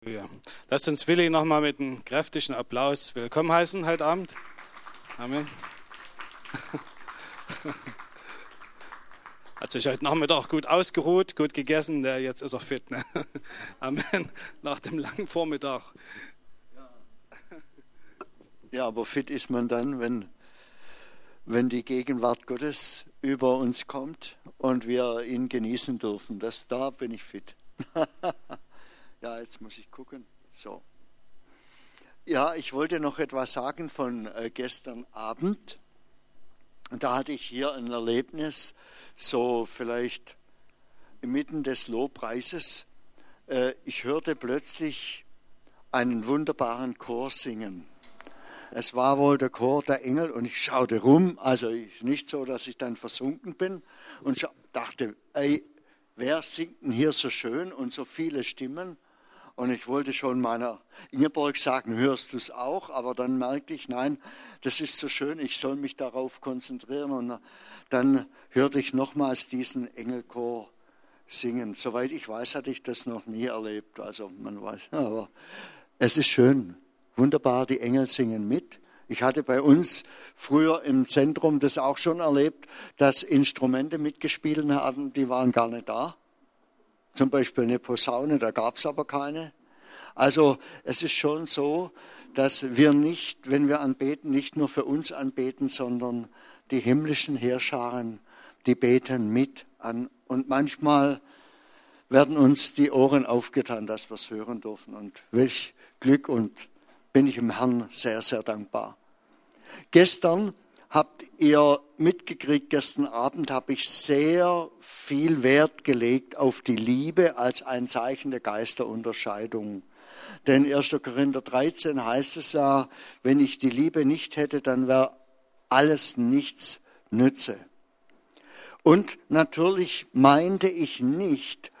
Ja. Lasst uns Willi nochmal mit einem kräftigen Applaus willkommen heißen heute Abend. Amen. Hat sich heute Nachmittag gut ausgeruht, gut gegessen, jetzt ist er fit. Ne? Amen. Nach dem langen Vormittag. Ja, aber fit ist man dann, wenn die Gegenwart Gottes über uns kommt und wir ihn genießen dürfen. Da bin ich fit. Ja, jetzt muss ich gucken. So. Ja, ich wollte noch etwas sagen von gestern Abend. Da hatte ich hier ein Erlebnis, so vielleicht inmitten des Lobpreises. Ich hörte plötzlich einen wunderbaren Chor singen. Es war wohl der Chor der Engel und ich schaute rum, also nicht so, dass ich dann versunken bin und dachte, ey, wer singt denn hier so schön und so viele Stimmen? Und ich wollte schon meiner Ingeborg sagen, hörst du es auch? Aber dann merkte ich, nein, das ist so schön, ich soll mich darauf konzentrieren. Und dann hörte ich nochmals diesen Engelchor singen. Soweit ich weiß, hatte ich das noch nie erlebt. Also man weiß, aber es ist schön, wunderbar, die Engel singen mit. Ich hatte bei uns früher im Zentrum das auch schon erlebt, dass Instrumente mitgespielt haben, die waren gar nicht da. Zum Beispiel eine Posaune, da gab es aber keine. Also es ist schon so, dass wir nicht, wenn wir anbeten, nicht nur für uns anbeten, sondern die himmlischen Heerscharen, die beten mit an. Und manchmal werden uns die Ohren aufgetan, dass wir es hören dürfen. Und welch Glück, und bin ich dem Herrn sehr, sehr dankbar. Gestern habt ihr mitgekriegt, gestern Abend habe ich sehr viel Wert gelegt auf die Liebe als ein Zeichen der Geisterunterscheidung. Denn 1. Korinther 13 heißt es ja, wenn ich die Liebe nicht hätte, dann wäre alles nichts nütze. Und natürlich meinte ich nicht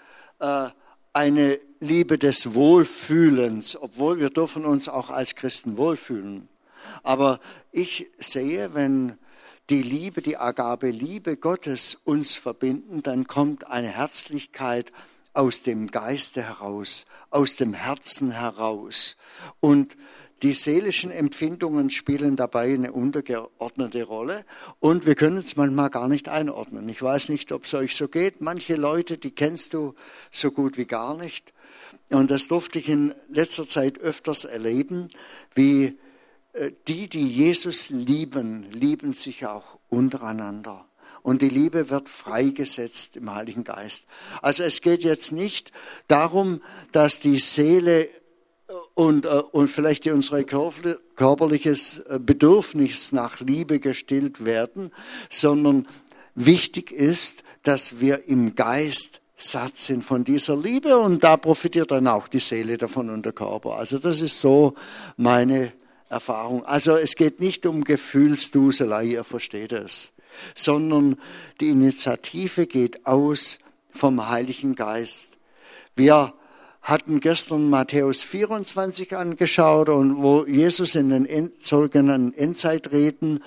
eine Liebe des Wohlfühlens, obwohl wir dürfen uns auch als Christen wohlfühlen. Aber ich sehe, wenn die Liebe, die Agape-Liebe Gottes uns verbinden, dann kommt eine Herzlichkeit aus dem Geiste heraus, aus dem Herzen heraus. Und die seelischen Empfindungen spielen dabei eine untergeordnete Rolle. Und wir können es manchmal gar nicht einordnen. Ich weiß nicht, ob es euch so geht. Manche Leute, die kennst du so gut wie gar nicht. Und das durfte ich in letzter Zeit öfters erleben, wie die Jesus lieben, lieben sich auch untereinander. Und die Liebe wird freigesetzt im Heiligen Geist. Also es geht jetzt nicht darum, dass die Seele und vielleicht unser körperliches Bedürfnis nach Liebe gestillt werden, sondern wichtig ist, dass wir im Geist satt sind von dieser Liebe und da profitiert dann auch die Seele davon und der Körper. Also das ist so meine Erfahrung. Also es geht nicht um Gefühlsduselei, ihr versteht es, sondern die Initiative geht aus vom Heiligen Geist. Wir hatten gestern Matthäus 24 angeschaut und wo Jesus in den sogenannten Endzeitreden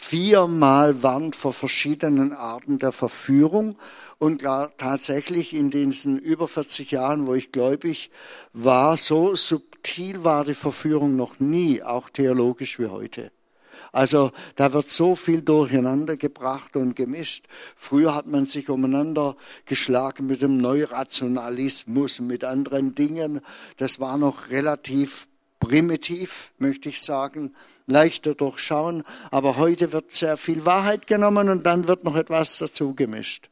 4-mal warnt vor verschiedenen Arten der Verführung. Und tatsächlich in diesen über 40 Jahren, wo ich gläubig war, so subtil war die Verführung noch nie, auch theologisch wie heute. Also da wird so viel durcheinander gebracht und gemischt. Früher hat man sich umeinander geschlagen mit dem Neurationalismus, mit anderen Dingen. Das war noch relativ primitiv, möchte ich sagen, leichter durchschauen. Aber heute wird sehr viel Wahrheit genommen und dann wird noch etwas dazu gemischt.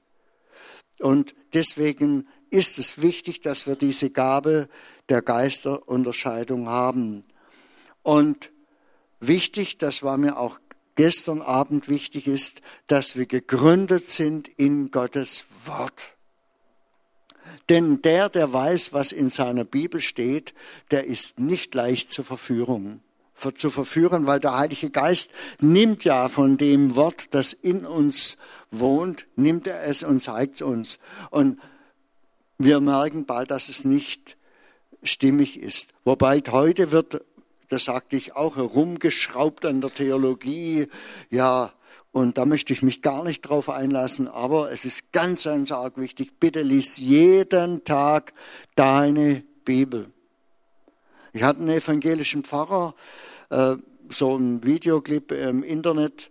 Und deswegen ist es wichtig, dass wir diese Gabe der Geisterunterscheidung haben. Und wichtig, das war mir auch gestern Abend wichtig, ist, dass wir gegründet sind in Gottes Wort. Denn der weiß, was in seiner Bibel steht, der ist nicht leicht zu verführen, weil der Heilige Geist nimmt ja von dem Wort, das in uns wohnt, nimmt er es und zeigt es uns. Und wir merken bald, dass es nicht stimmig ist. Wobei heute wird, das sagte ich auch, herumgeschraubt an der Theologie. Ja, und da möchte ich mich gar nicht drauf einlassen. Aber es ist ganz, ganz arg wichtig. Bitte lies jeden Tag deine Bibel. Ich hatte einen evangelischen Pfarrer, so einen Videoclip im Internet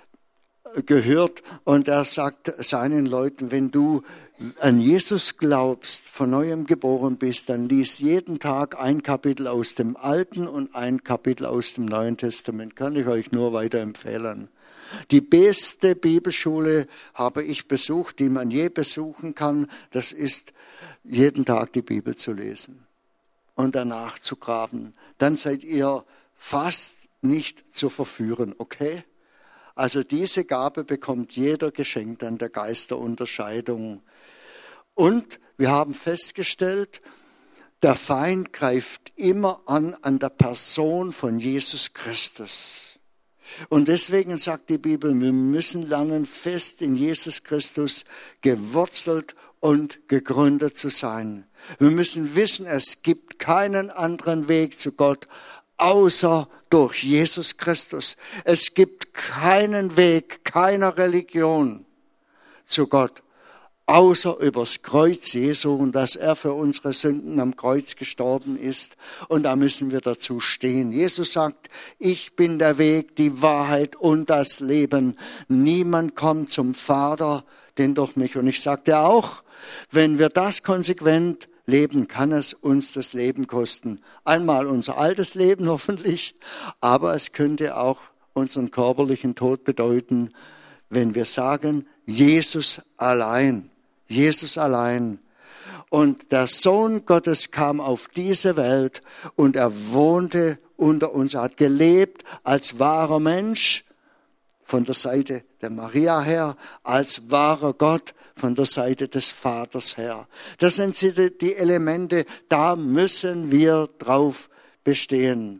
gehört und er sagt seinen Leuten, wenn du an Jesus glaubst, von neuem geboren bist, dann lies jeden Tag ein Kapitel aus dem Alten und ein Kapitel aus dem Neuen Testament. Kann ich euch nur weiterempfehlen. Die beste Bibelschule habe ich besucht, die man je besuchen kann. Das ist, jeden Tag die Bibel zu lesen und danach zu graben. Dann seid ihr fast nicht zu verführen, okay? Also diese Gabe bekommt jeder geschenkt an der Geist der Unterscheidung. Und wir haben festgestellt, der Feind greift immer an der Person von Jesus Christus. Und deswegen sagt die Bibel, wir müssen lernen, fest in Jesus Christus gewurzelt und gegründet zu sein. Wir müssen wissen, es gibt keinen anderen Weg zu Gott, außer durch Jesus Christus. Es gibt keinen Weg, keiner Religion zu Gott, außer übers Kreuz Jesu und dass er für unsere Sünden am Kreuz gestorben ist. Und da müssen wir dazu stehen. Jesus sagt, ich bin der Weg, die Wahrheit und das Leben. Niemand kommt zum Vater, denn durch mich. Und ich sagte auch, wenn wir das konsequent leben, kann es uns das Leben kosten. Einmal unser altes Leben hoffentlich, aber es könnte auch unseren körperlichen Tod bedeuten, wenn wir sagen, Jesus allein. Jesus allein. Und der Sohn Gottes kam auf diese Welt und er wohnte unter uns, er hat gelebt als wahrer Mensch von der Seite der Maria her, als wahrer Gott von der Seite des Vaters her. Das sind die Elemente, da müssen wir drauf bestehen.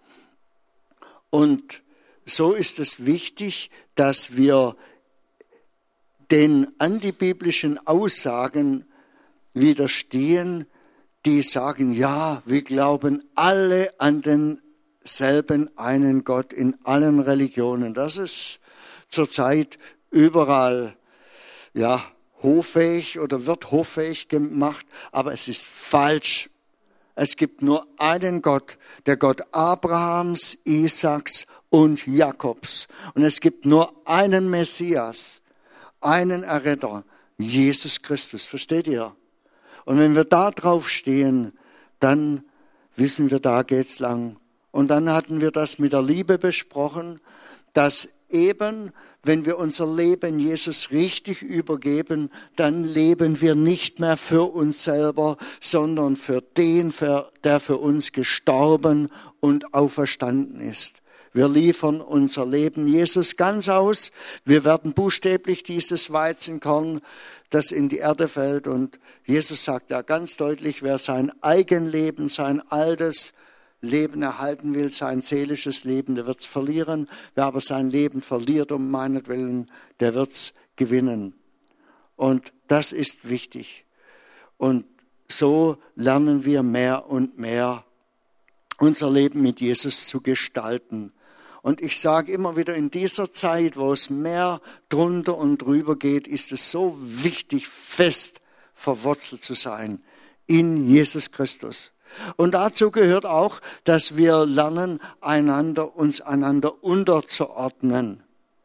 Und so ist es wichtig, dass wir den antibiblischen Aussagen widerstehen, die sagen, ja, wir glauben alle an denselben einen Gott in allen Religionen. Das ist zurzeit überall, ja, hoffähig oder wird hoffähig gemacht, aber es ist falsch. Es gibt nur einen Gott, der Gott Abrahams, Isaaks und Jakobs. Und es gibt nur einen Messias, einen Erretter, Jesus Christus. Versteht ihr? Und wenn wir da drauf stehen, dann wissen wir, da geht's lang. Und dann hatten wir das mit der Liebe besprochen, dass eben, wenn wir unser Leben Jesus richtig übergeben, dann leben wir nicht mehr für uns selber, sondern für den, der für uns gestorben und auferstanden ist. Wir liefern unser Leben Jesus ganz aus. Wir werden buchstäblich dieses Weizenkorn, das in die Erde fällt. Und Jesus sagt ja ganz deutlich, wer sein Eigenleben, sein altes Leben erhalten will, sein seelisches Leben, der wird es verlieren. Wer aber sein Leben verliert um meinetwillen, der wird es gewinnen. Und das ist wichtig. Und so lernen wir mehr und mehr, unser Leben mit Jesus zu gestalten. Und ich sage immer wieder, in dieser Zeit, wo es mehr drunter und drüber geht, ist es so wichtig, fest verwurzelt zu sein in Jesus Christus. Und dazu gehört auch, dass wir lernen, uns einander unterzuordnen.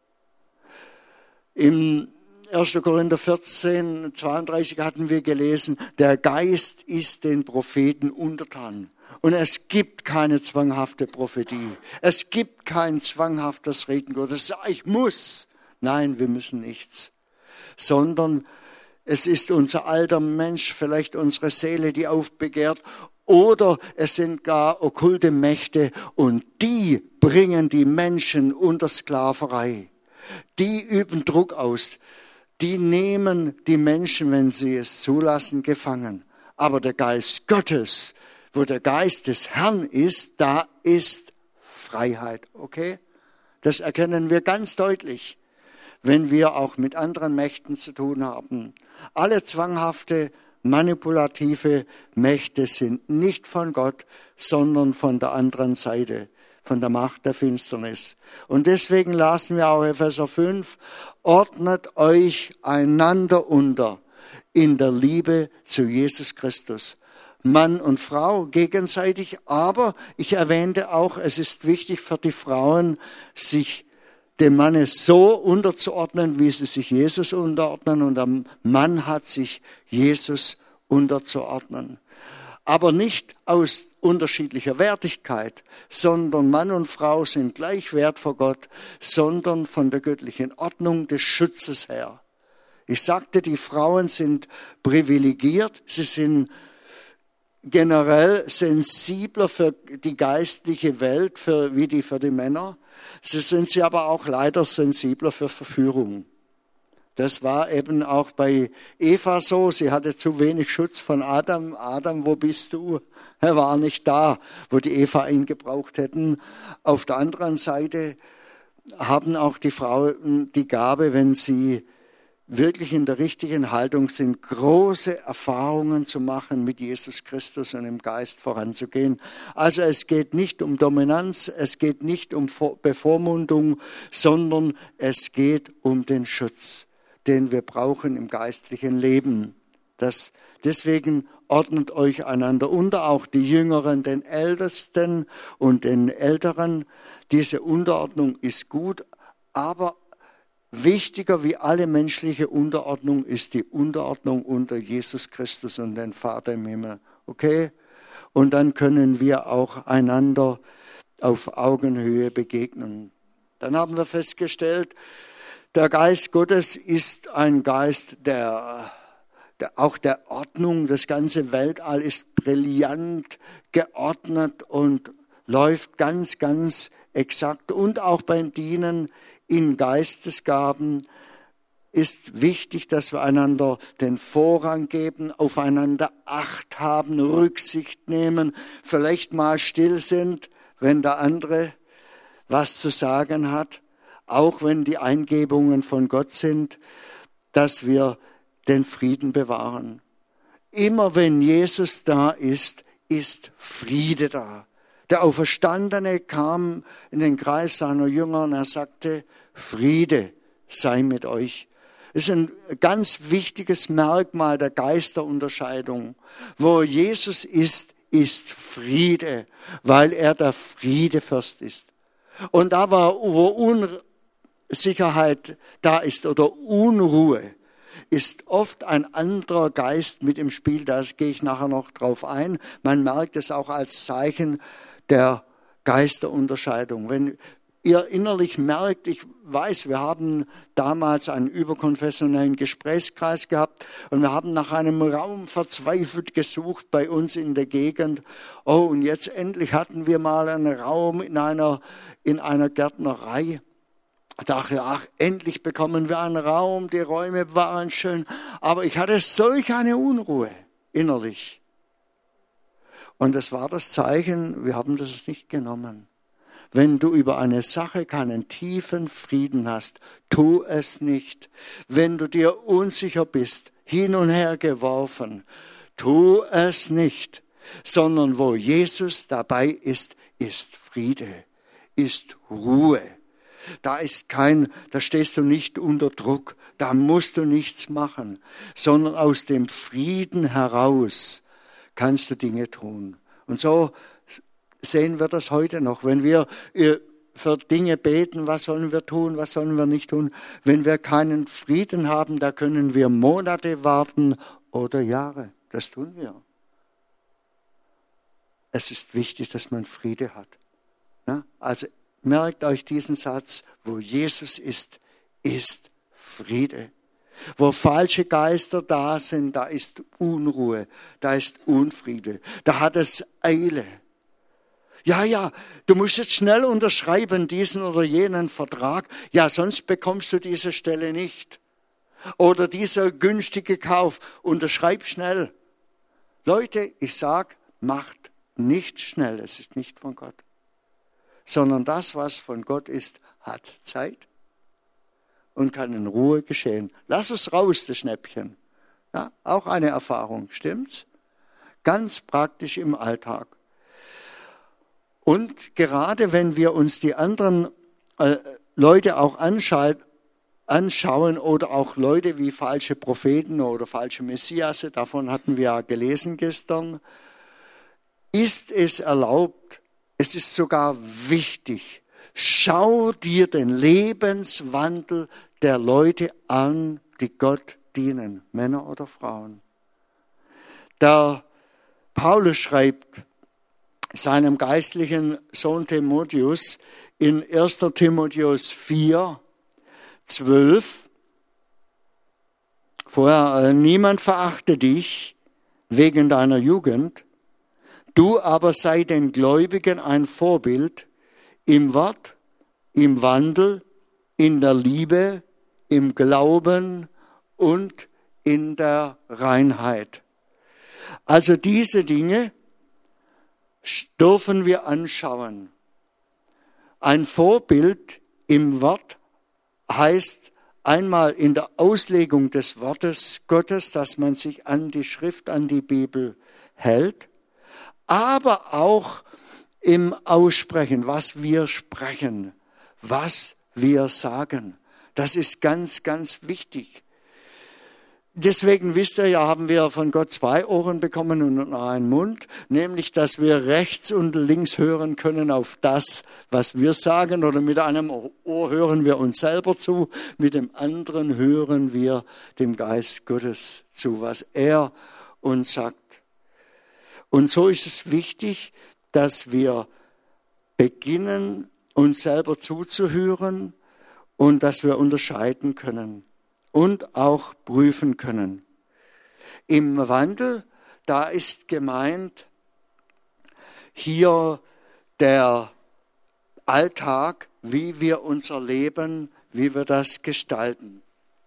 Im 1. Korinther 14, 32 hatten wir gelesen, der Geist ist den Propheten untertan. Und es gibt keine zwanghafte Prophetie. Es gibt kein zwanghaftes Reden Gottes. Ich muss. Nein, wir müssen nichts. Sondern es ist unser alter Mensch, vielleicht unsere Seele, die aufbegehrt. Oder es sind gar okkulte Mächte und die bringen die Menschen unter Sklaverei. Die üben Druck aus. Die nehmen die Menschen, wenn sie es zulassen, gefangen. Aber der Geist Gottes, wo der Geist des Herrn ist, da ist Freiheit. Okay? Das erkennen wir ganz deutlich, wenn wir auch mit anderen Mächten zu tun haben. Alle zwanghafte, manipulative Mächte sind nicht von Gott, sondern von der anderen Seite, von der Macht der Finsternis. Und deswegen lasen wir auch Epheser 5, ordnet euch einander unter in der Liebe zu Jesus Christus. Mann und Frau gegenseitig. Aber ich erwähnte auch, es ist wichtig für die Frauen, sich dem Manne so unterzuordnen, wie sie sich Jesus unterordnen. Und der Mann hat sich Jesus unterzuordnen. Aber nicht aus unterschiedlicher Wertigkeit, sondern Mann und Frau sind gleich wert vor Gott, sondern von der göttlichen Ordnung des Schutzes her. Ich sagte, die Frauen sind privilegiert, sie sind generell sensibler für die geistliche Welt wie für die Männer. Sie aber auch leider sensibler für Verführung. Das war eben auch bei Eva so. Sie hatte zu wenig Schutz von Adam. Adam, wo bist du? Er war nicht da, wo die Eva ihn gebraucht hätten. Auf der anderen Seite haben auch die Frauen die Gabe, wenn sie wirklich in der richtigen Haltung sind, große Erfahrungen zu machen mit Jesus Christus und im Geist voranzugehen. Also es geht nicht um Dominanz, es geht nicht um Bevormundung, sondern es geht um den Schutz, den wir brauchen im geistlichen Leben. Deswegen ordnet euch einander unter, auch die Jüngeren den Ältesten und den Älteren. Diese Unterordnung ist gut, aber wichtiger wie alle menschliche Unterordnung ist die Unterordnung unter Jesus Christus und den Vater im Himmel. Okay? Und dann können wir auch einander auf Augenhöhe begegnen. Dann haben wir festgestellt, der Geist Gottes ist ein Geist auch der Ordnung. Das ganze Weltall ist brillant geordnet und läuft ganz, ganz exakt. Und auch beim Dienen in Geistesgaben ist wichtig, dass wir einander den Vorrang geben, aufeinander Acht haben, Rücksicht nehmen, vielleicht mal still sind, wenn der andere was zu sagen hat, auch wenn die Eingebungen von Gott sind, dass wir den Frieden bewahren. Immer wenn Jesus da ist, ist Friede da. Der Auferstandene kam in den Kreis seiner Jünger und er sagte, Friede sei mit euch. Das ist ein ganz wichtiges Merkmal der Geisterunterscheidung. Wo Jesus ist, ist Friede, weil er der Friedefürst ist. Und da, wo Unsicherheit da ist oder Unruhe, ist oft ein anderer Geist mit im Spiel. Da gehe ich nachher noch drauf ein. Man merkt es auch als Zeichen der Geisterunterscheidung. Wenn ihr innerlich merkt, ich weiß, wir haben damals einen überkonfessionellen Gesprächskreis gehabt und wir haben nach einem Raum verzweifelt gesucht bei uns in der Gegend. Oh, und jetzt endlich hatten wir mal einen Raum in einer Gärtnerei. Ich dachte, ach, endlich bekommen wir einen Raum, die Räume waren schön. Aber ich hatte solch eine Unruhe innerlich. Und das war das Zeichen, wir haben das nicht genommen. Wenn du über eine Sache keinen tiefen Frieden hast, tu es nicht. Wenn du dir unsicher bist, hin und her geworfen, tu es nicht. Sondern wo Jesus dabei ist, ist Friede, ist Ruhe. Da stehst du nicht unter Druck, da musst du nichts machen, sondern aus dem Frieden heraus kannst du Dinge tun. Und so sehen wir das heute noch. Wenn wir für Dinge beten, was sollen wir tun, was sollen wir nicht tun? Wenn wir keinen Frieden haben, da können wir Monate warten oder Jahre. Das tun wir. Es ist wichtig, dass man Friede hat. Ja? Also merkt euch diesen Satz, wo Jesus ist, ist Friede. Wo falsche Geister da sind, da ist Unruhe, da ist Unfriede, da hat es Eile. Ja, du musst jetzt schnell unterschreiben, diesen oder jenen Vertrag, ja, sonst bekommst du diese Stelle nicht. Oder dieser günstige Kauf, unterschreib schnell. Leute, ich sag, macht nicht schnell, es ist nicht von Gott. Sondern das, was von Gott ist, hat Zeit und kann in Ruhe geschehen. Lass es raus, das Schnäppchen. Ja, auch eine Erfahrung, stimmt's? Ganz praktisch im Alltag. Und gerade wenn wir uns die anderen Leute auch anschauen oder auch Leute wie falsche Propheten oder falsche Messiasse, davon hatten wir ja gelesen gestern, ist es erlaubt, es ist sogar wichtig, schau dir den Lebenswandel der Leute an, die Gott dienen, Männer oder Frauen. Der Paulus schreibt seinem geistlichen Sohn Timotheus in 1. Timotheus 4, 12, vorher, niemand verachte dich wegen deiner Jugend, du aber sei den Gläubigen ein Vorbild im Wort, im Wandel, in der Liebe, im Glauben und in der Reinheit. Also diese Dinge dürfen wir anschauen. Ein Vorbild im Wort heißt einmal in der Auslegung des Wortes Gottes, dass man sich an die Schrift, an die Bibel hält, aber auch im Aussprechen, was wir sprechen, was wir sagen. Das ist ganz, ganz wichtig. Deswegen, wisst ihr ja, haben wir von Gott 2 Ohren bekommen und einen Mund, nämlich, dass wir rechts und links hören können auf das, was wir sagen, oder mit einem Ohr hören wir uns selber zu, mit dem anderen hören wir dem Geist Gottes zu, was er uns sagt. Und so ist es wichtig, dass wir beginnen, uns selber zuzuhören und dass wir unterscheiden können und auch prüfen können. Im Wandel, da ist gemeint hier der Alltag, wie wir unser Leben, wie wir das gestalten.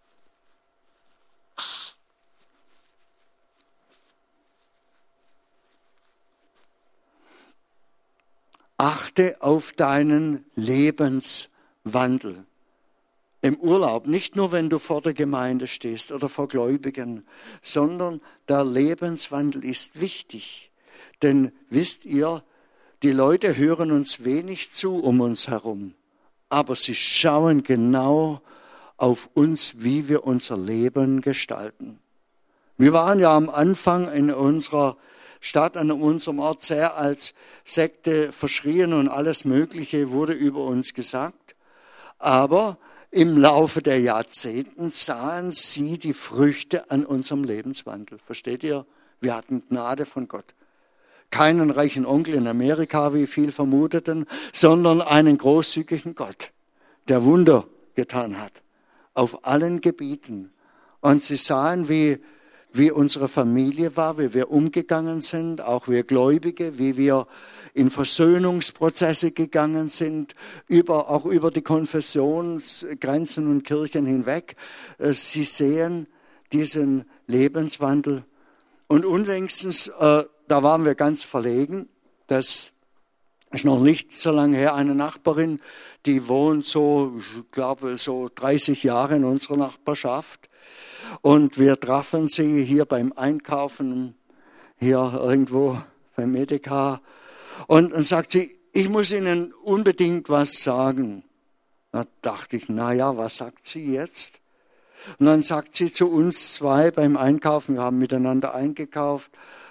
Achte auf deinen Lebenswandel. Im Urlaub, nicht nur wenn du vor der Gemeinde stehst oder vor Gläubigen, sondern der Lebenswandel ist wichtig. Denn wisst ihr, die Leute hören uns wenig zu um uns herum, aber sie schauen genau auf uns, wie wir unser Leben gestalten. Wir waren ja am Anfang in unserer Stadt, an unserem Ort sehr als Sekte verschrien und alles Mögliche wurde über uns gesagt. Aber im Laufe der Jahrzehnten sahen sie die Früchte an unserem Lebenswandel. Versteht ihr? Wir hatten Gnade von Gott. Keinen reichen Onkel in Amerika, wie viel vermuteten, sondern einen großzügigen Gott, der Wunder getan hat. Auf allen Gebieten. Und sie sahen, wie unsere Familie war, wie wir umgegangen sind, auch wir Gläubige, wie wir in Versöhnungsprozesse gegangen sind, auch über die Konfessionsgrenzen und Kirchen hinweg. Sie sehen diesen Lebenswandel. Und unlängstens, da waren wir ganz verlegen, das ist noch nicht so lange her, eine Nachbarin, die wohnt so, ich glaube, so 30 Jahre in unserer Nachbarschaft. Und wir trafen sie hier beim Einkaufen, hier irgendwo beim Edeka. Und dann sagt sie, ich muss Ihnen unbedingt was sagen. Da dachte ich, naja, was sagt sie jetzt? Und dann sagt sie zu uns zwei beim Einkaufen, wir haben miteinander eingekauft,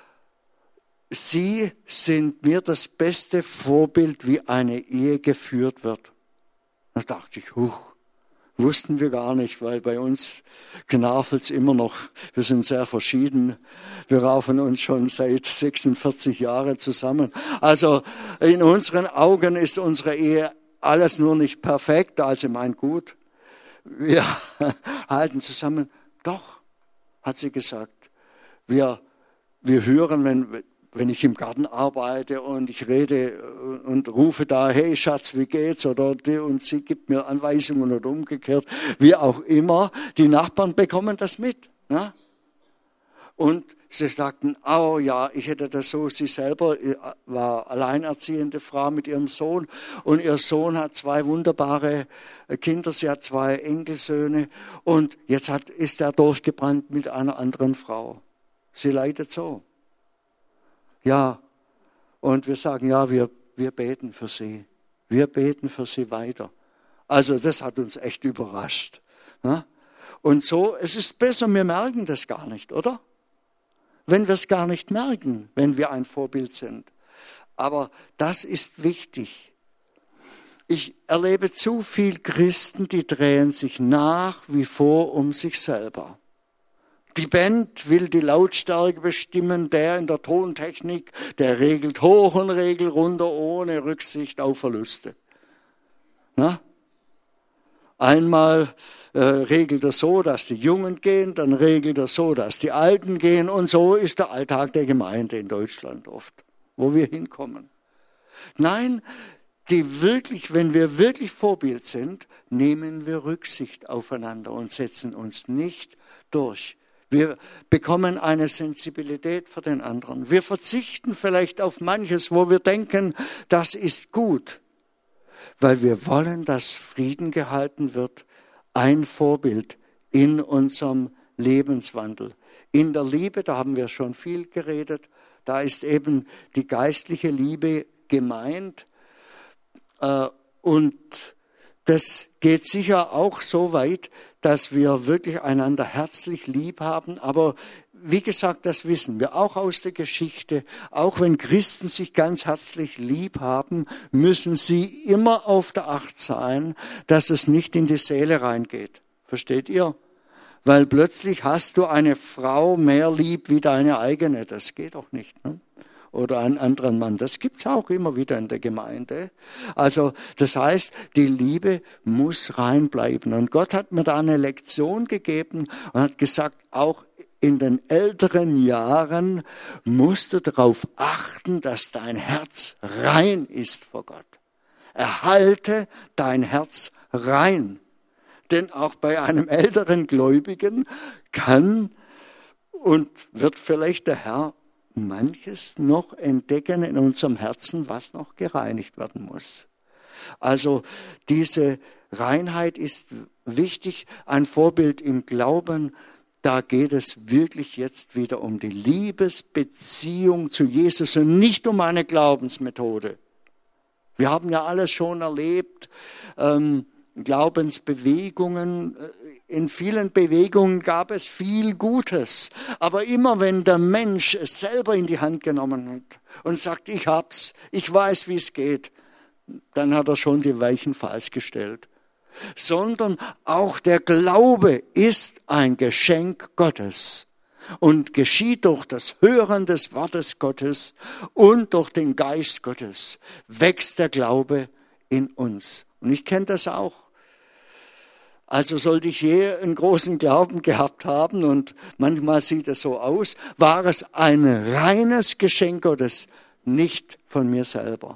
Sie sind mir das beste Vorbild, wie eine Ehe geführt wird. Da dachte ich, wussten wir gar nicht, weil bei uns knarfelt's immer noch. Wir sind sehr verschieden. Wir raufen uns schon seit 46 Jahren zusammen. Also in unseren Augen ist unsere Ehe alles nur nicht perfekt. Also mein Gut, wir halten zusammen. Doch, hat sie gesagt, wir hören, wenn ich im Garten arbeite und ich rede und rufe da, hey Schatz, wie geht's? Oder die und sie gibt mir Anweisungen oder umgekehrt, wie auch immer. Die Nachbarn bekommen das mit. Ne? Und sie sagten, oh ja, ich hätte das so, sie selber war alleinerziehende Frau mit ihrem Sohn und ihr Sohn hat 2 wunderbare Kinder, sie hat 2 Enkelsöhne und jetzt ist er durchgebrannt mit einer anderen Frau. Sie leidet so. Ja, und wir sagen, ja, wir beten für sie. Wir beten für sie weiter. Also das hat uns echt überrascht. Ne? Und so, es ist besser, wir merken das gar nicht, oder? Wenn wir es gar nicht merken, wenn wir ein Vorbild sind. Aber das ist wichtig. Ich erlebe zu viel Christen, die drehen sich nach wie vor um sich selber. Die Band will die Lautstärke bestimmen, der in der Tontechnik, der regelt hoch und regelt runter, ohne Rücksicht auf Verluste. Na? Einmal regelt er so, dass die Jungen gehen, dann regelt er so, dass die Alten gehen, und so ist der Alltag der Gemeinde in Deutschland oft, wo wir hinkommen. Nein, wenn wir wirklich Vorbild sind, nehmen wir Rücksicht aufeinander und setzen uns nicht durch. Wir bekommen eine Sensibilität für den anderen. Wir verzichten vielleicht auf manches, wo wir denken, das ist gut, weil wir wollen, dass Frieden gehalten wird, ein Vorbild in unserem Lebenswandel. In der Liebe, da haben wir schon viel geredet, da ist eben die geistliche Liebe gemeint. Und das geht sicher auch so weit, dass wir wirklich einander herzlich lieb haben. Aber wie gesagt, das wissen wir auch aus der Geschichte. Auch wenn Christen sich ganz herzlich lieb haben, müssen sie immer auf der Acht sein, dass es nicht in die Seele reingeht. Versteht ihr? Weil plötzlich hast du eine Frau mehr lieb wie deine eigene. Das geht doch nicht, ne? Oder einen anderen Mann. Das gibt's auch immer wieder in der Gemeinde. Also das heißt, die Liebe muss reinbleiben. Und Gott hat mir da eine Lektion gegeben und hat gesagt, auch in den älteren Jahren musst du darauf achten, dass dein Herz rein ist vor Gott. Erhalte dein Herz rein. Denn auch bei einem älteren Gläubigen kann und wird vielleicht der Herr manches noch entdecken in unserem Herzen, was noch gereinigt werden muss. Also diese Reinheit ist wichtig, ein Vorbild im Glauben. Da geht es wirklich jetzt wieder um die Liebesbeziehung zu Jesus und nicht um eine Glaubensmethode. Wir haben ja alles schon erlebt, Glaubensbewegungen. In vielen Bewegungen gab es viel Gutes. Aber immer wenn der Mensch es selber in die Hand genommen hat und sagt, ich hab's, ich weiß, wie es geht, dann hat er schon die Weichen falsch gestellt. Sondern auch der Glaube ist ein Geschenk Gottes und geschieht durch das Hören des Wortes Gottes und durch den Geist Gottes wächst der Glaube in uns. Und ich kenne das auch. Also sollte ich je einen großen Glauben gehabt haben, und manchmal sieht es so aus, war es ein reines Geschenk Gottes, nicht von mir selber.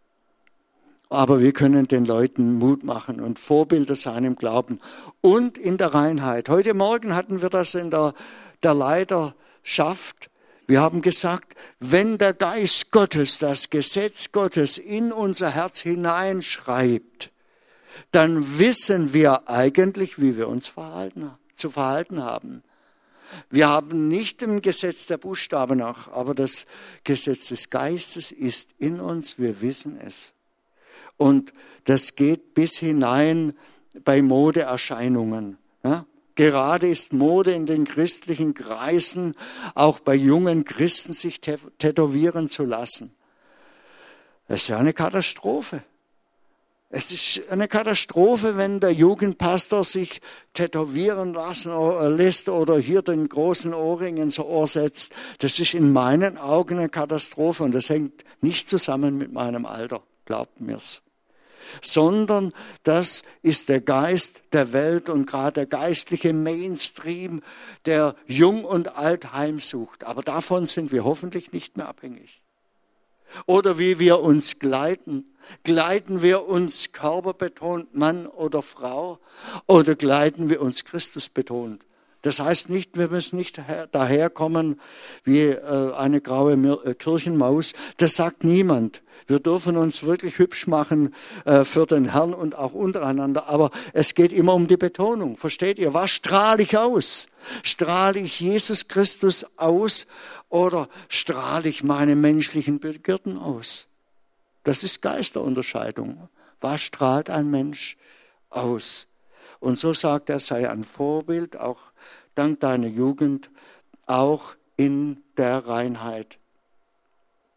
Aber wir können den Leuten Mut machen und Vorbilder sein im Glauben und in der Reinheit. Heute Morgen hatten wir das in der Leiterschaft. Wir haben gesagt, wenn der Geist Gottes das Gesetz Gottes in unser Herz hineinschreibt, dann wissen wir eigentlich, wie wir uns zu verhalten haben. Wir haben nicht im Gesetz der Buchstaben nach, aber das Gesetz des Geistes ist in uns, wir wissen es. Und das geht bis hinein bei Modeerscheinungen. Ja? Gerade ist Mode in den christlichen Kreisen, auch bei jungen Christen, sich tätowieren zu lassen. Das ist ja eine Katastrophe. Es ist eine Katastrophe, wenn der Jugendpastor sich tätowieren lässt oder hier den großen Ohrring ins Ohr setzt. Das ist in meinen Augen eine Katastrophe und das hängt nicht zusammen mit meinem Alter, glaubt mir's. Sondern das ist der Geist der Welt und gerade der geistliche Mainstream, der Jung und Alt heimsucht. Aber davon sind wir hoffentlich nicht mehr abhängig. Oder wie wir uns kleiden. Kleiden wir uns körperbetont, Mann oder Frau, oder kleiden wir uns Christusbetont? Das heißt nicht, wir müssen nicht daherkommen wie eine graue Kirchenmaus. Das sagt niemand. Wir dürfen uns wirklich hübsch machen für den Herrn und auch untereinander. Aber es geht immer um die Betonung. Versteht ihr? Was strahle ich aus? Strahle ich Jesus Christus aus oder strahle ich meine menschlichen Begierden aus? Das ist Geisterunterscheidung. Was strahlt ein Mensch aus? Und so sagt er, sei ein Vorbild, auch dank deiner Jugend, auch in der Reinheit.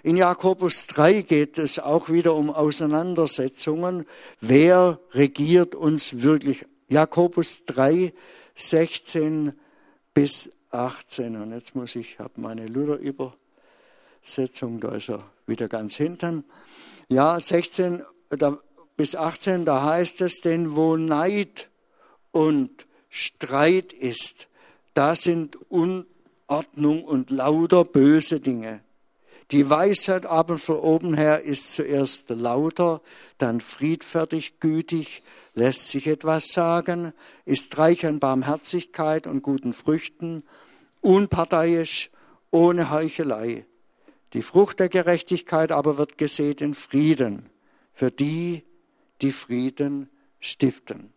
In Jakobus 3 geht es auch wieder um Auseinandersetzungen. Wer regiert uns wirklich? Jakobus 3, 16 bis 18. Und jetzt ich habe meine Luther-Übersetzung, da ist er wieder ganz hinten. Ja, 16 bis 18, da heißt es, denn wo Neid und Streit ist, da sind Unordnung und lauter böse Dinge. Die Weisheit aber von oben her ist zuerst lauter, dann friedfertig, gütig, lässt sich etwas sagen, ist reich an Barmherzigkeit und guten Früchten, unparteiisch, ohne Heuchelei. Die Frucht der Gerechtigkeit aber wird gesät in Frieden, für die, die Frieden stiften.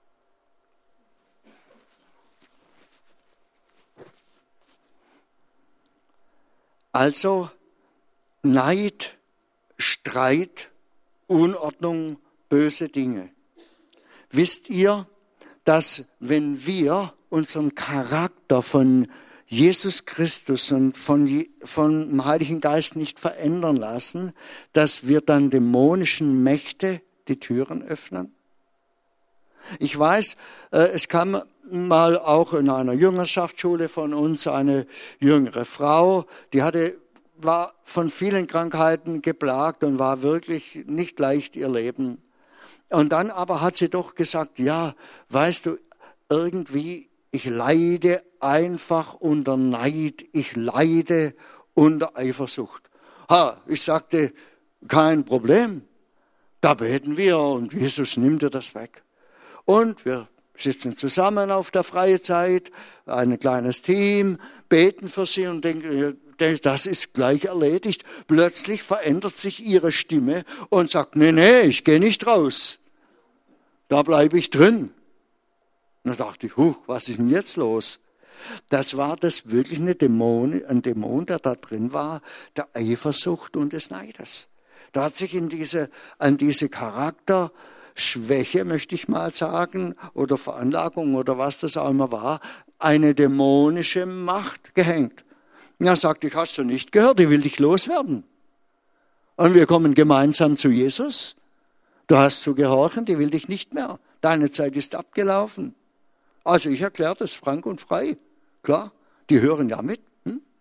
Also Neid, Streit, Unordnung, böse Dinge. Wisst ihr, dass wenn wir unseren Charakter von Jesus Christus und vom Heiligen Geist nicht verändern lassen, dass wir dann dämonischen Mächte die Türen öffnen? Ich weiß, es kam mal auch in einer Jüngerschaftsschule von uns eine jüngere Frau, die war von vielen Krankheiten geplagt und war wirklich nicht leicht ihr Leben. Und dann aber hat sie doch gesagt, ja, weißt du, irgendwie, ich leide einfach unter Neid, ich leide unter Eifersucht. Ich sagte, kein Problem, da beten wir und Jesus nimmt dir das weg. Und wir sitzen zusammen auf der freien Zeit, ein kleines Team, beten für sie und denken, das ist gleich erledigt. Plötzlich verändert sich ihre Stimme und sagt, nee, ich gehe nicht raus. Da bleibe ich drin. Und da dachte ich, was ist denn jetzt los? Das war das wirklich ein Dämon, der da drin war, der Eifersucht und des Neides. Da hat sich an diese Charakterschwäche, möchte ich mal sagen, oder Veranlagung oder was das auch immer war, eine dämonische Macht gehängt. Ja, sagte ich, hast du nicht gehört, ich will dich loswerden. Und wir kommen gemeinsam zu Jesus. Du hast zu gehorchen, die will dich nicht mehr. Deine Zeit ist abgelaufen. Also ich erkläre das frank und frei. Klar, die hören ja mit.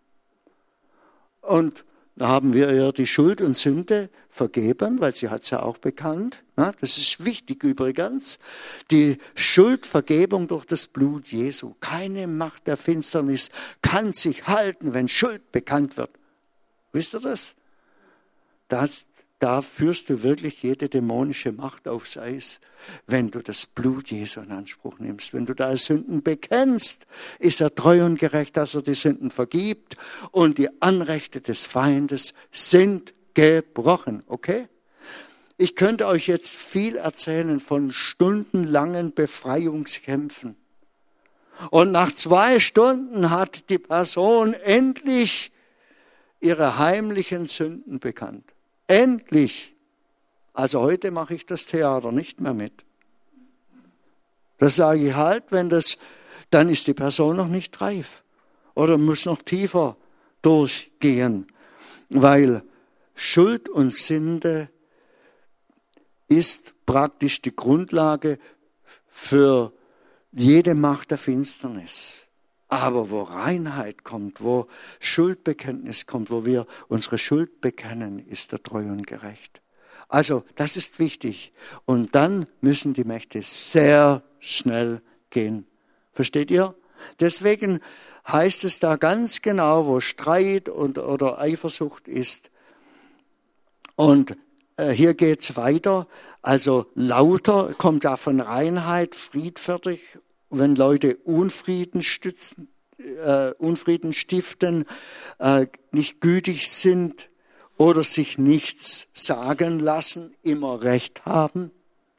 Und da haben wir ihr die Schuld und Sünde vergeben, weil sie hat es ja auch bekannt. Das ist wichtig übrigens. Die Schuldvergebung durch das Blut Jesu. Keine Macht der Finsternis kann sich halten, wenn Schuld bekannt wird. Wisst ihr das? Da führst du wirklich jede dämonische Macht aufs Eis, wenn du das Blut Jesu in Anspruch nimmst. Wenn du deine Sünden bekennst, ist er treu und gerecht, dass er die Sünden vergibt und die Anrechte des Feindes sind gebrochen. Okay? Ich könnte euch jetzt viel erzählen von stundenlangen Befreiungskämpfen. Und nach 2 Stunden hat die Person endlich ihre heimlichen Sünden bekannt. Endlich. Also heute mache ich das Theater nicht mehr mit. Das sage ich halt, dann ist die Person noch nicht reif oder muss noch tiefer durchgehen, weil Schuld und Sünde ist praktisch die Grundlage für jede Macht der Finsternis. Aber wo Reinheit kommt, wo Schuldbekenntnis kommt, wo wir unsere Schuld bekennen, ist er treu und gerecht. Also das ist wichtig. Und dann müssen die Mächte sehr schnell gehen. Versteht ihr? Deswegen heißt es da ganz genau, wo Streit oder Eifersucht ist. Und hier geht es weiter. Also lauter kommt da von Reinheit, friedfertig. Wenn Leute Unfrieden stiften, nicht gütig sind oder sich nichts sagen lassen, immer Recht haben,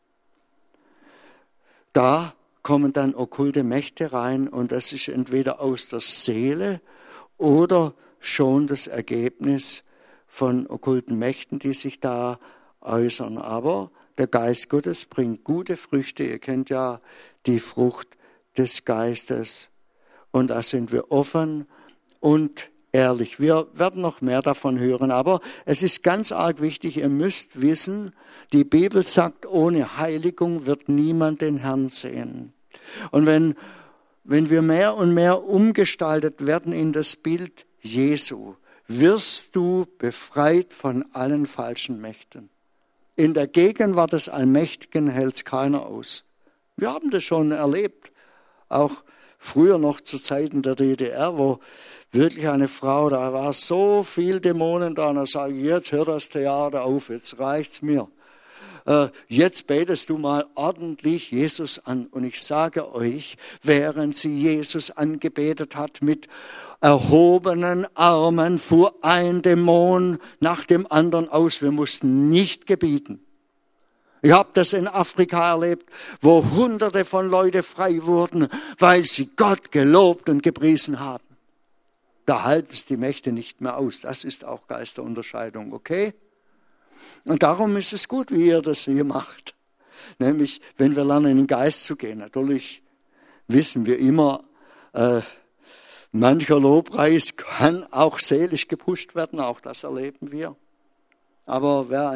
da kommen dann okkulte Mächte rein und das ist entweder aus der Seele oder schon das Ergebnis von okkulten Mächten, die sich da äußern. Aber der Geist Gottes bringt gute Früchte. Ihr kennt ja die Frucht des Geistes. Und da sind wir offen und ehrlich. Wir werden noch mehr davon hören, aber es ist ganz arg wichtig, ihr müsst wissen, die Bibel sagt, ohne Heiligung wird niemand den Herrn sehen. Und wenn wir mehr und mehr umgestaltet werden in das Bild Jesu, wirst du befreit von allen falschen Mächten. In der Gegenwart des Allmächtigen hält es keiner aus. Wir haben das schon erlebt, auch früher noch zu Zeiten der DDR, wo wirklich eine Frau, da war so viel Dämonen da, und da sage ich, jetzt hör das Theater auf, jetzt reicht's mir. Jetzt betest du mal ordentlich Jesus an. Und ich sage euch, während sie Jesus angebetet hat mit erhobenen Armen, fuhr ein Dämon nach dem anderen aus. Wir mussten nicht gebieten. Ich habe das in Afrika erlebt, wo Hunderte von Leuten frei wurden, weil sie Gott gelobt und gepriesen haben. Da halten es die Mächte nicht mehr aus. Das ist auch Geisterunterscheidung, okay? Und darum ist es gut, wie ihr das hier macht. Nämlich, wenn wir lernen, in den Geist zu gehen. Natürlich wissen wir immer, mancher Lobpreis kann auch seelisch gepusht werden, auch das erleben wir. Aber wer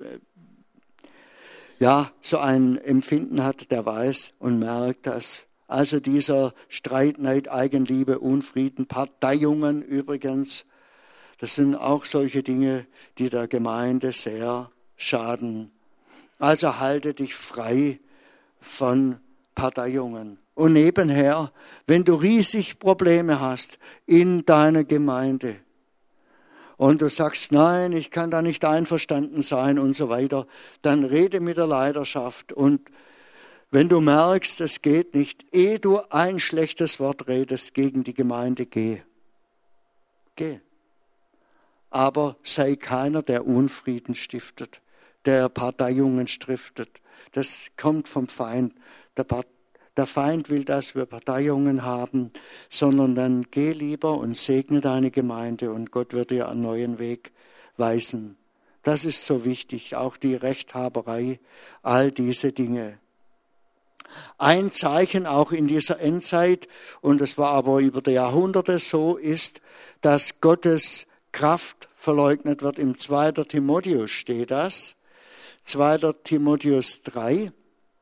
so ein Empfinden hat, der weiß und merkt das. Also dieser Streit, Neid, Eigenliebe, Unfrieden, Parteiungen übrigens, das sind auch solche Dinge, die der Gemeinde sehr schaden. Also halte dich frei von Parteiungen. Und nebenher, wenn du riesig Probleme hast in deiner Gemeinde und du sagst, nein, ich kann da nicht einverstanden sein und so weiter, dann rede mit der Leiterschaft. Und wenn du merkst, es geht nicht, ehe du ein schlechtes Wort redest gegen die Gemeinde, geh. Geh. Aber sei keiner, der Unfrieden stiftet, der Parteiungen stiftet. Das kommt vom Feind. Der Feind will, dass wir Parteiungen haben, sondern dann geh lieber und segne deine Gemeinde und Gott wird dir einen neuen Weg weisen. Das ist so wichtig, auch die Rechthaberei, all diese Dinge. Ein Zeichen auch in dieser Endzeit, und das war aber über die Jahrhunderte so, ist, dass Gottes Kraft verleugnet wird. Im 2. Timotheus steht das. 2. Timotheus 3.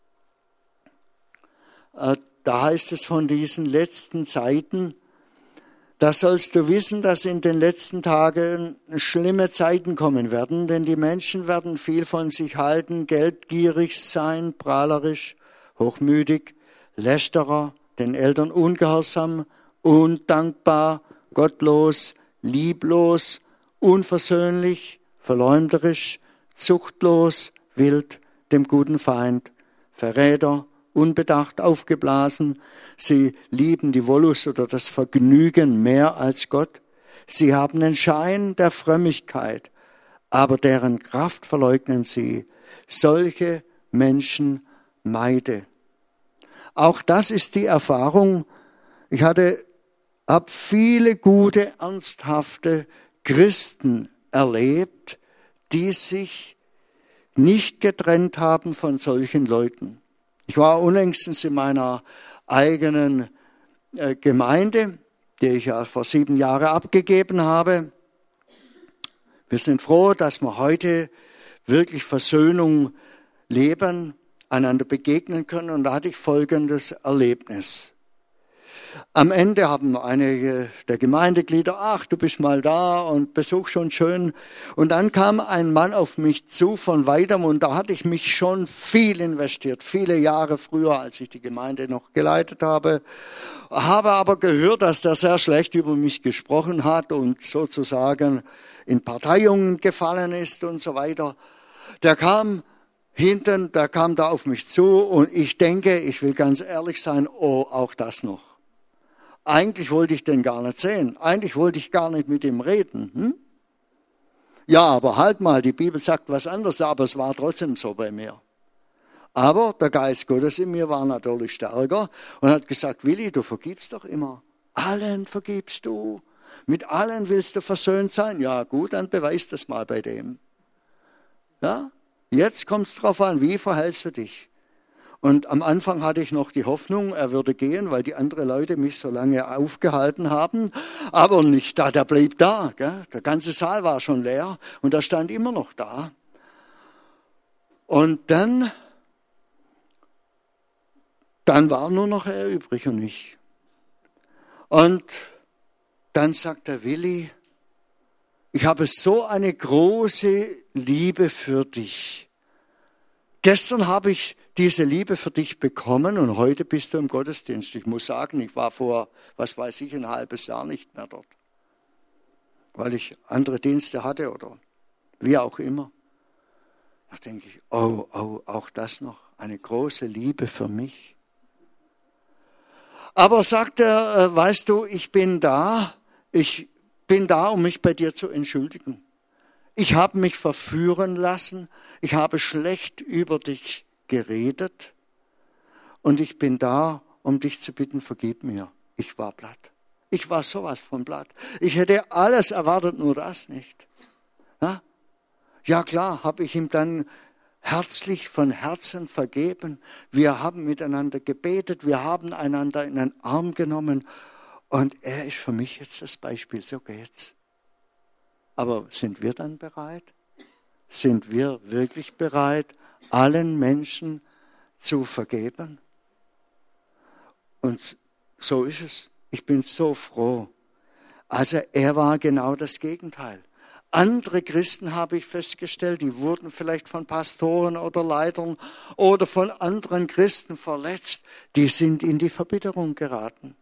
Da heißt es von diesen letzten Zeiten, da sollst du wissen, dass in den letzten Tagen schlimme Zeiten kommen werden, denn die Menschen werden viel von sich halten, geldgierig sein, prahlerisch, hochmütig, Lästerer, den Eltern ungehorsam, undankbar, gottlos, lieblos, unversöhnlich, verleumderisch, zuchtlos, wild, dem guten Feind, Verräter, unbedacht, aufgeblasen. Sie lieben die Wollust oder das Vergnügen mehr als Gott. Sie haben den Schein der Frömmigkeit, aber deren Kraft verleugnen sie. Solche Menschen meide. Auch das ist die Erfahrung. Ich habe viele gute, ernsthafte Christen erlebt, die sich nicht getrennt haben von solchen Leuten. Ich war unlängstens in meiner eigenen Gemeinde, die ich ja vor 7 Jahren abgegeben habe. Wir sind froh, dass wir heute wirklich Versöhnung leben, einander begegnen können. Und da hatte ich folgendes Erlebnis. Am Ende haben einige der Gemeindeglieder, ach, du bist mal da und Besuch schon schön. Und dann kam ein Mann auf mich zu von weitem und da hatte ich mich schon viel investiert, viele Jahre früher, als ich die Gemeinde noch geleitet habe. Habe aber gehört, dass der sehr schlecht über mich gesprochen hat und sozusagen in Parteiungen gefallen ist und so weiter. Der kam da auf mich zu und ich denke, ich will ganz ehrlich sein, oh, auch das noch. Eigentlich wollte ich den gar nicht sehen. Eigentlich wollte ich gar nicht mit ihm reden. Ja, aber halt mal, die Bibel sagt was anderes, aber es war trotzdem so bei mir. Aber der Geist Gottes in mir war natürlich stärker und hat gesagt, Willi, du vergibst doch immer. Allen vergibst du. Mit allen willst du versöhnt sein. Ja gut, dann beweis das mal bei dem. Ja, jetzt kommt es drauf an, wie verhältst du dich? Und am Anfang hatte ich noch die Hoffnung, er würde gehen, weil die anderen Leute mich so lange aufgehalten haben. Aber nicht da, der blieb da. Gell? Der ganze Saal war schon leer und er stand immer noch da. Und dann war nur noch er übrig und ich. Und dann sagt der Willi, ich habe so eine große Liebe für dich. Gestern habe ich diese Liebe für dich bekommen und heute bist du im Gottesdienst. Ich muss sagen, ich war vor, was weiß ich, ein halbes Jahr nicht mehr dort, weil ich andere Dienste hatte oder wie auch immer. Da denke ich, oh, auch das noch, eine große Liebe für mich. Aber sagt er, weißt du, ich bin da, um mich bei dir zu entschuldigen. Ich habe mich verführen lassen, ich habe schlecht über dich geredet und ich bin da, um dich zu bitten, vergib mir. Ich war platt. Ich war sowas von platt. Ich hätte alles erwartet, nur das nicht. Ja klar, habe ich ihm dann herzlich von Herzen vergeben. Wir haben miteinander gebetet, wir haben einander in den Arm genommen und er ist für mich jetzt das Beispiel, so geht's. Aber sind wir dann bereit? Sind wir wirklich bereit, allen Menschen zu vergeben? Und so ist es. Ich bin so froh. Also er war genau das Gegenteil. Andere Christen habe ich festgestellt, die wurden vielleicht von Pastoren oder Leitern oder von anderen Christen verletzt. Die sind in die Verbitterung geraten.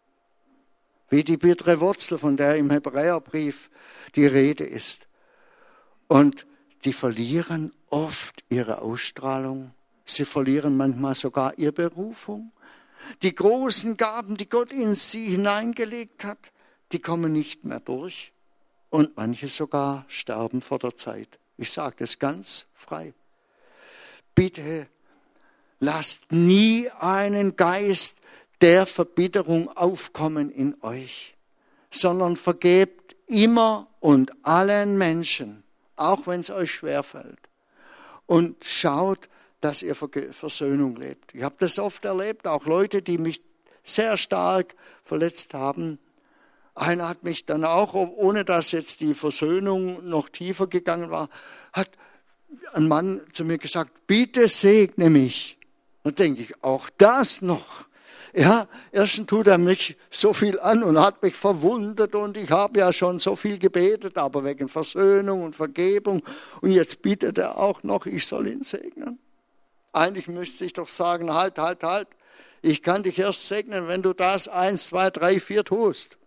Wie die bittere Wurzel, von der im Hebräerbrief die Rede ist. Und die verlieren oft ihre Ausstrahlung. Sie verlieren manchmal sogar ihre Berufung. Die großen Gaben, die Gott in sie hineingelegt hat, die kommen nicht mehr durch. Und manche sogar sterben vor der Zeit. Ich sage das ganz frei. Bitte lasst nie einen Geist der Verbitterung aufkommen in euch, sondern vergebt immer und allen Menschen, auch wenn es euch schwerfällt. Und schaut, dass ihr Versöhnung lebt. Ich habe das oft erlebt, auch Leute, die mich sehr stark verletzt haben. Einer hat mich dann auch, ohne dass jetzt die Versöhnung noch tiefer gegangen war, hat ein Mann zu mir gesagt, bitte segne mich. Da denke ich, auch das noch. Ja, erstens tut er mich so viel an und hat mich verwundet und ich habe ja schon so viel gebetet, aber wegen Versöhnung und Vergebung. Und jetzt bittet er auch noch, ich soll ihn segnen. Eigentlich müsste ich doch sagen, halt. Ich kann dich erst segnen, wenn du das 1, 2, 3, 4 tust.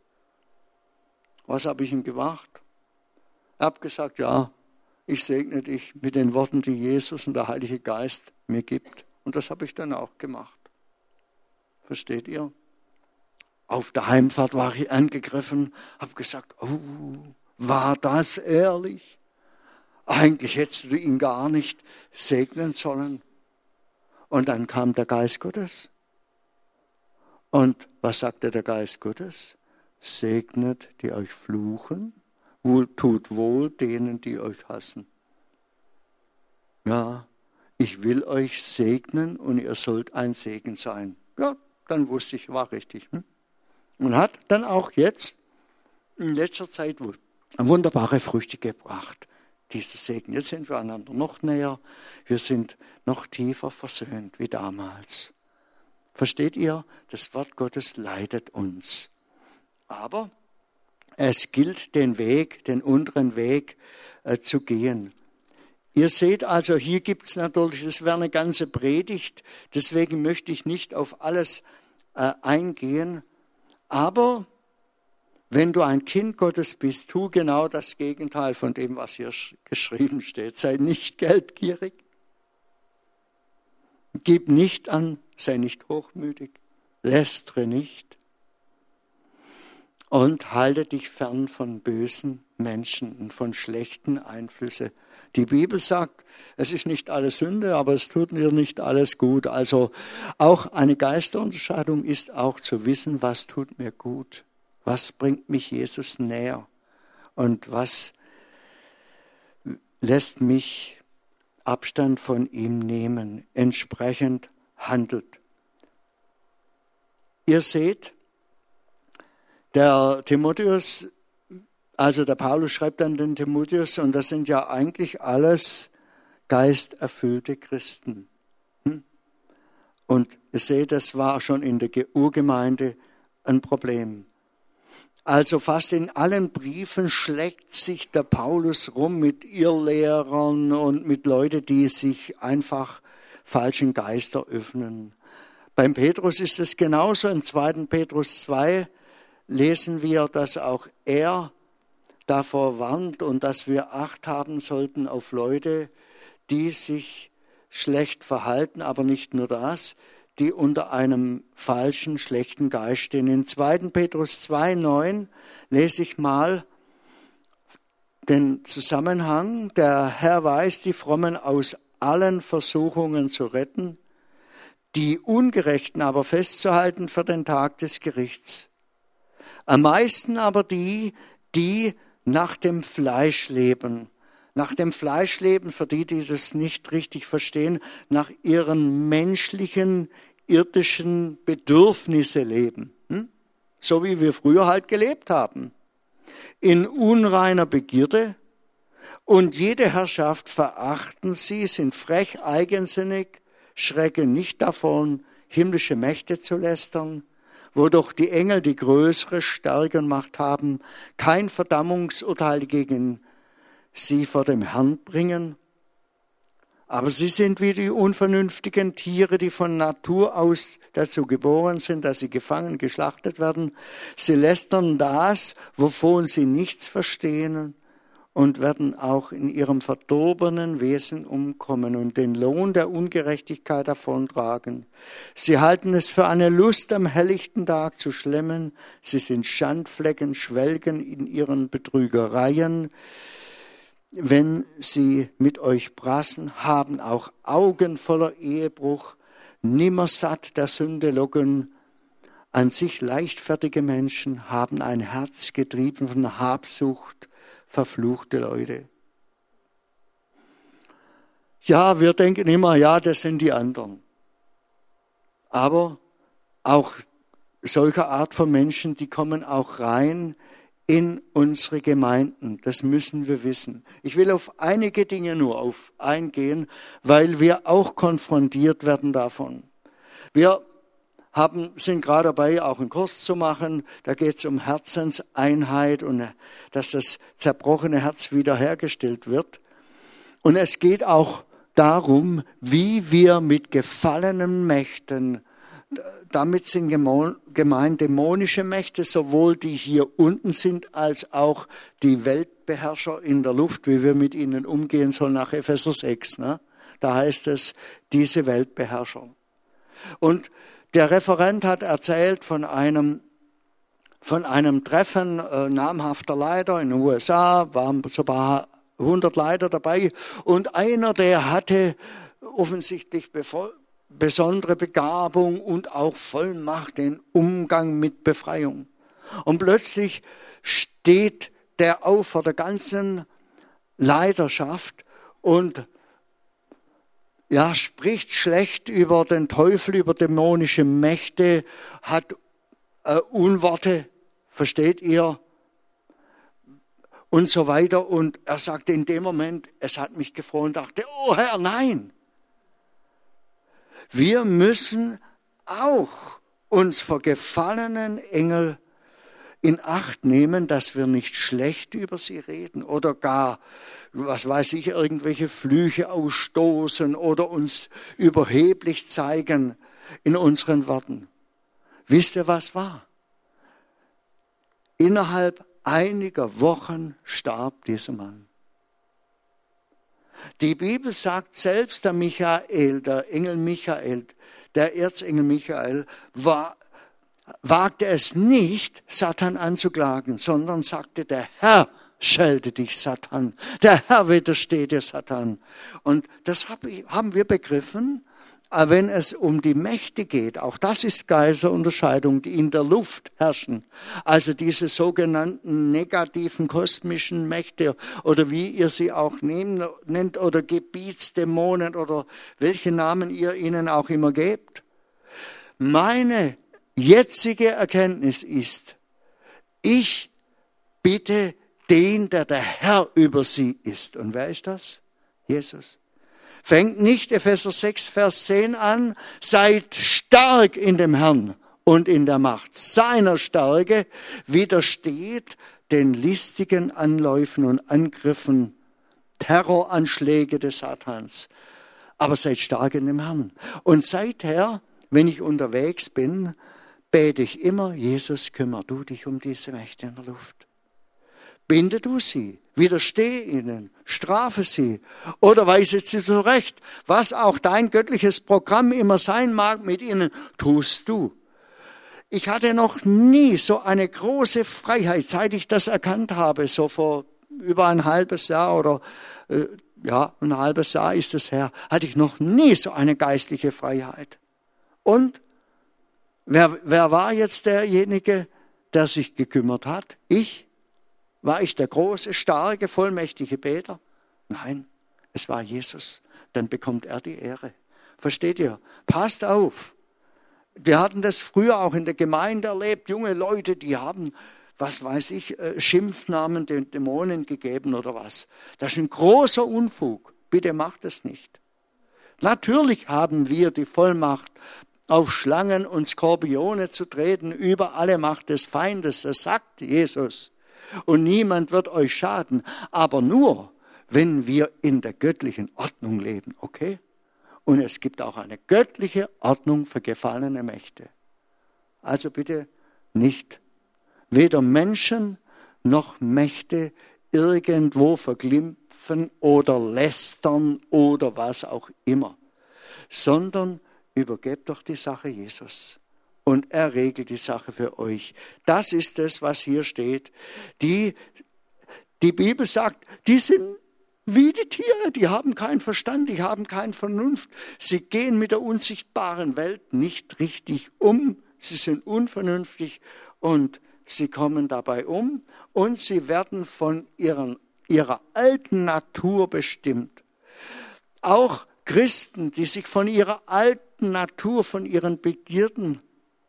Was habe ich ihm gemacht? Ich habe gesagt, ja, ich segne dich mit den Worten, die Jesus und der Heilige Geist mir gibt. Und das habe ich dann auch gemacht. Versteht ihr? Auf der Heimfahrt war ich angegriffen, habe gesagt, oh, war das ehrlich? Eigentlich hättest du ihn gar nicht segnen sollen. Und dann kam der Geist Gottes. Und was sagte der Geist Gottes? Segnet, die euch fluchen, tut wohl denen, die euch hassen. Ja, ich will euch segnen und ihr sollt ein Segen sein. Ja, dann wusste ich, war richtig. Und hat dann auch jetzt, in letzter Zeit, wunderbare Früchte gebracht, dieser Segen. Jetzt sind wir einander noch näher, wir sind noch tiefer versöhnt wie damals. Versteht ihr? Das Wort Gottes leitet uns. Aber es gilt, den unteren Weg zu gehen. Ihr seht also, hier gibt es natürlich, das wäre eine ganze Predigt, deswegen möchte ich nicht auf alles eingehen. Aber wenn du ein Kind Gottes bist, tu genau das Gegenteil von dem, was hier geschrieben steht. Sei nicht geldgierig, gib nicht an, sei nicht hochmütig, lästere nicht und halte dich fern von bösen Menschen und von schlechten Einflüssen. Die Bibel sagt, es ist nicht alles Sünde, aber es tut mir nicht alles gut. Also auch eine Geisterunterscheidung ist auch zu wissen, was tut mir gut, was bringt mich Jesus näher und was lässt mich Abstand von ihm nehmen. Entsprechend handelt. Ihr seht, der Timotheus, also der Paulus schreibt an den Timotheus, und das sind ja eigentlich alles geisterfüllte Christen. Und ihr seht, das war schon in der Urgemeinde ein Problem. Also fast in allen Briefen schlägt sich der Paulus rum mit Irrlehrern und mit Leuten, die sich einfach falschen Geister öffnen. Beim Petrus ist es genauso. Im 2. Petrus 2 lesen wir, dass auch er davor warnt und dass wir Acht haben sollten auf Leute, die sich schlecht verhalten, aber nicht nur das, die unter einem falschen, schlechten Geist stehen. In 2. Petrus 2,9 lese ich mal den Zusammenhang. Der Herr weiß, die Frommen aus allen Versuchungen zu retten, die Ungerechten aber festzuhalten für den Tag des Gerichts. Am meisten aber die nach dem Fleisch leben. Nach dem Fleisch leben, für die das nicht richtig verstehen, nach ihren menschlichen, irdischen Bedürfnisse leben. So wie wir früher halt gelebt haben. In unreiner Begierde und jede Herrschaft verachten sie, sind frech, eigensinnig, schrecken nicht davon, himmlische Mächte zu lästern, wodurch die Engel die größere Stärke und Macht haben, kein Verdammungsurteil gegen sie vor dem Herrn bringen. Aber sie sind wie die unvernünftigen Tiere, die von Natur aus dazu geboren sind, dass sie gefangen, geschlachtet werden. Sie lästern das, wovon sie nichts verstehen, und werden auch in ihrem verdorbenen Wesen umkommen und den Lohn der Ungerechtigkeit davontragen. Sie halten es für eine Lust, am helllichten Tag zu schlemmen. Sie sind Schandflecken, schwelgen in ihren Betrügereien. Wenn sie mit euch prassen, haben auch Augen voller Ehebruch, nimmer satt der Sünde locken. An sich leichtfertige Menschen haben ein Herz getrieben von Habsucht, verfluchte Leute. Ja, wir denken immer, ja, das sind die anderen. Aber auch solche Art von Menschen, die kommen auch rein in unsere Gemeinden. Das müssen wir wissen. Ich will auf einige Dinge nur eingehen, weil wir auch konfrontiert werden davon. Wir sind gerade dabei, auch einen Kurs zu machen. Da geht es um Herzenseinheit und dass das zerbrochene Herz wiederhergestellt wird. Und es geht auch darum, wie wir mit gefallenen Mächten, damit sind gemeint dämonische Mächte, sowohl die hier unten sind, als auch die Weltbeherrscher in der Luft, wie wir mit ihnen umgehen sollen nach Epheser 6. Ne? Da heißt es, diese Weltbeherrscher. Und der Referent hat erzählt von einem Treffen namhafter Leiter in den USA, waren so ein paar 100 Leiter dabei, und einer, der hatte offensichtlich besondere Begabung und auch Vollmacht, den Umgang mit Befreiung. Und plötzlich steht der auf vor der ganzen Leiterschaft und spricht schlecht über den Teufel, über dämonische Mächte, hat Unworte, versteht ihr? Und so weiter. Und er sagte in dem Moment, es hat mich gefreut und dachte, oh Herr, nein. Wir müssen auch uns vor gefallenen Engeln in Acht nehmen, dass wir nicht schlecht über sie reden oder gar, was weiß ich, irgendwelche Flüche ausstoßen oder uns überheblich zeigen in unseren Worten. Wisst ihr, was war? Innerhalb einiger Wochen starb dieser Mann. Die Bibel sagt selbst, der Engel Michael, der Erzengel Michael, wagte es nicht, Satan anzuklagen, sondern sagte, der Herr schelte dich, Satan. Der Herr widersteht dir, Satan. Und das haben wir begriffen wenn es um die Mächte geht, auch das ist Geisterunterscheidung, die in der Luft herrschen, also diese sogenannten negativen kosmischen Mächte oder wie ihr sie auch nennt oder Gebietsdämonen oder welche Namen ihr ihnen auch immer gebt. Meine jetzige Erkenntnis ist, ich bitte den, der Herr über sie ist. Und wer ist das? Jesus. Fängt nicht Epheser 6, Vers 10 an, seid stark in dem Herrn und in der Macht seiner Stärke, widersteht den listigen Anläufen und Angriffen, Terroranschläge des Satans. Aber seid stark in dem Herrn. Und seither, wenn ich unterwegs bin, bete ich immer, Jesus, kümmer du dich um diese Mächte in der Luft. Binde du sie, widerstehe ihnen, strafe sie oder weise sie zurecht. Was auch dein göttliches Programm immer sein mag mit ihnen, tust du. Ich hatte noch nie so eine große Freiheit, seit ich das erkannt habe, so vor über ein halbes Jahr oder ein halbes Jahr ist es her, hatte ich noch nie so eine geistliche Freiheit. Und wer war jetzt derjenige, der sich gekümmert hat? Ich? War ich der große, starke, vollmächtige Beter? Nein, es war Jesus. Dann bekommt er die Ehre. Versteht ihr? Passt auf. Wir hatten das früher auch in der Gemeinde erlebt. Junge Leute, die haben, was weiß ich, Schimpfnamen den Dämonen gegeben oder was. Das ist ein großer Unfug. Bitte macht es nicht. Natürlich haben wir die Vollmacht, auf Schlangen und Skorpione zu treten, über alle Macht des Feindes. Das sagt Jesus. Und niemand wird euch schaden. Aber nur, wenn wir in der göttlichen Ordnung leben, okay? Und es gibt auch eine göttliche Ordnung für gefallene Mächte. Also bitte nicht weder Menschen noch Mächte irgendwo verglimpfen oder lästern oder was auch immer, sondern übergebt doch die Sache Jesus. Und er regelt die Sache für euch. Das ist es, was hier steht. Die Bibel sagt, die sind wie die Tiere, die haben keinen Verstand, die haben keine Vernunft. Sie gehen mit der unsichtbaren Welt nicht richtig um. Sie sind unvernünftig und sie kommen dabei um und sie werden von ihrer alten Natur bestimmt. Auch Christen, die sich von ihrer alten Natur, von ihren Begierden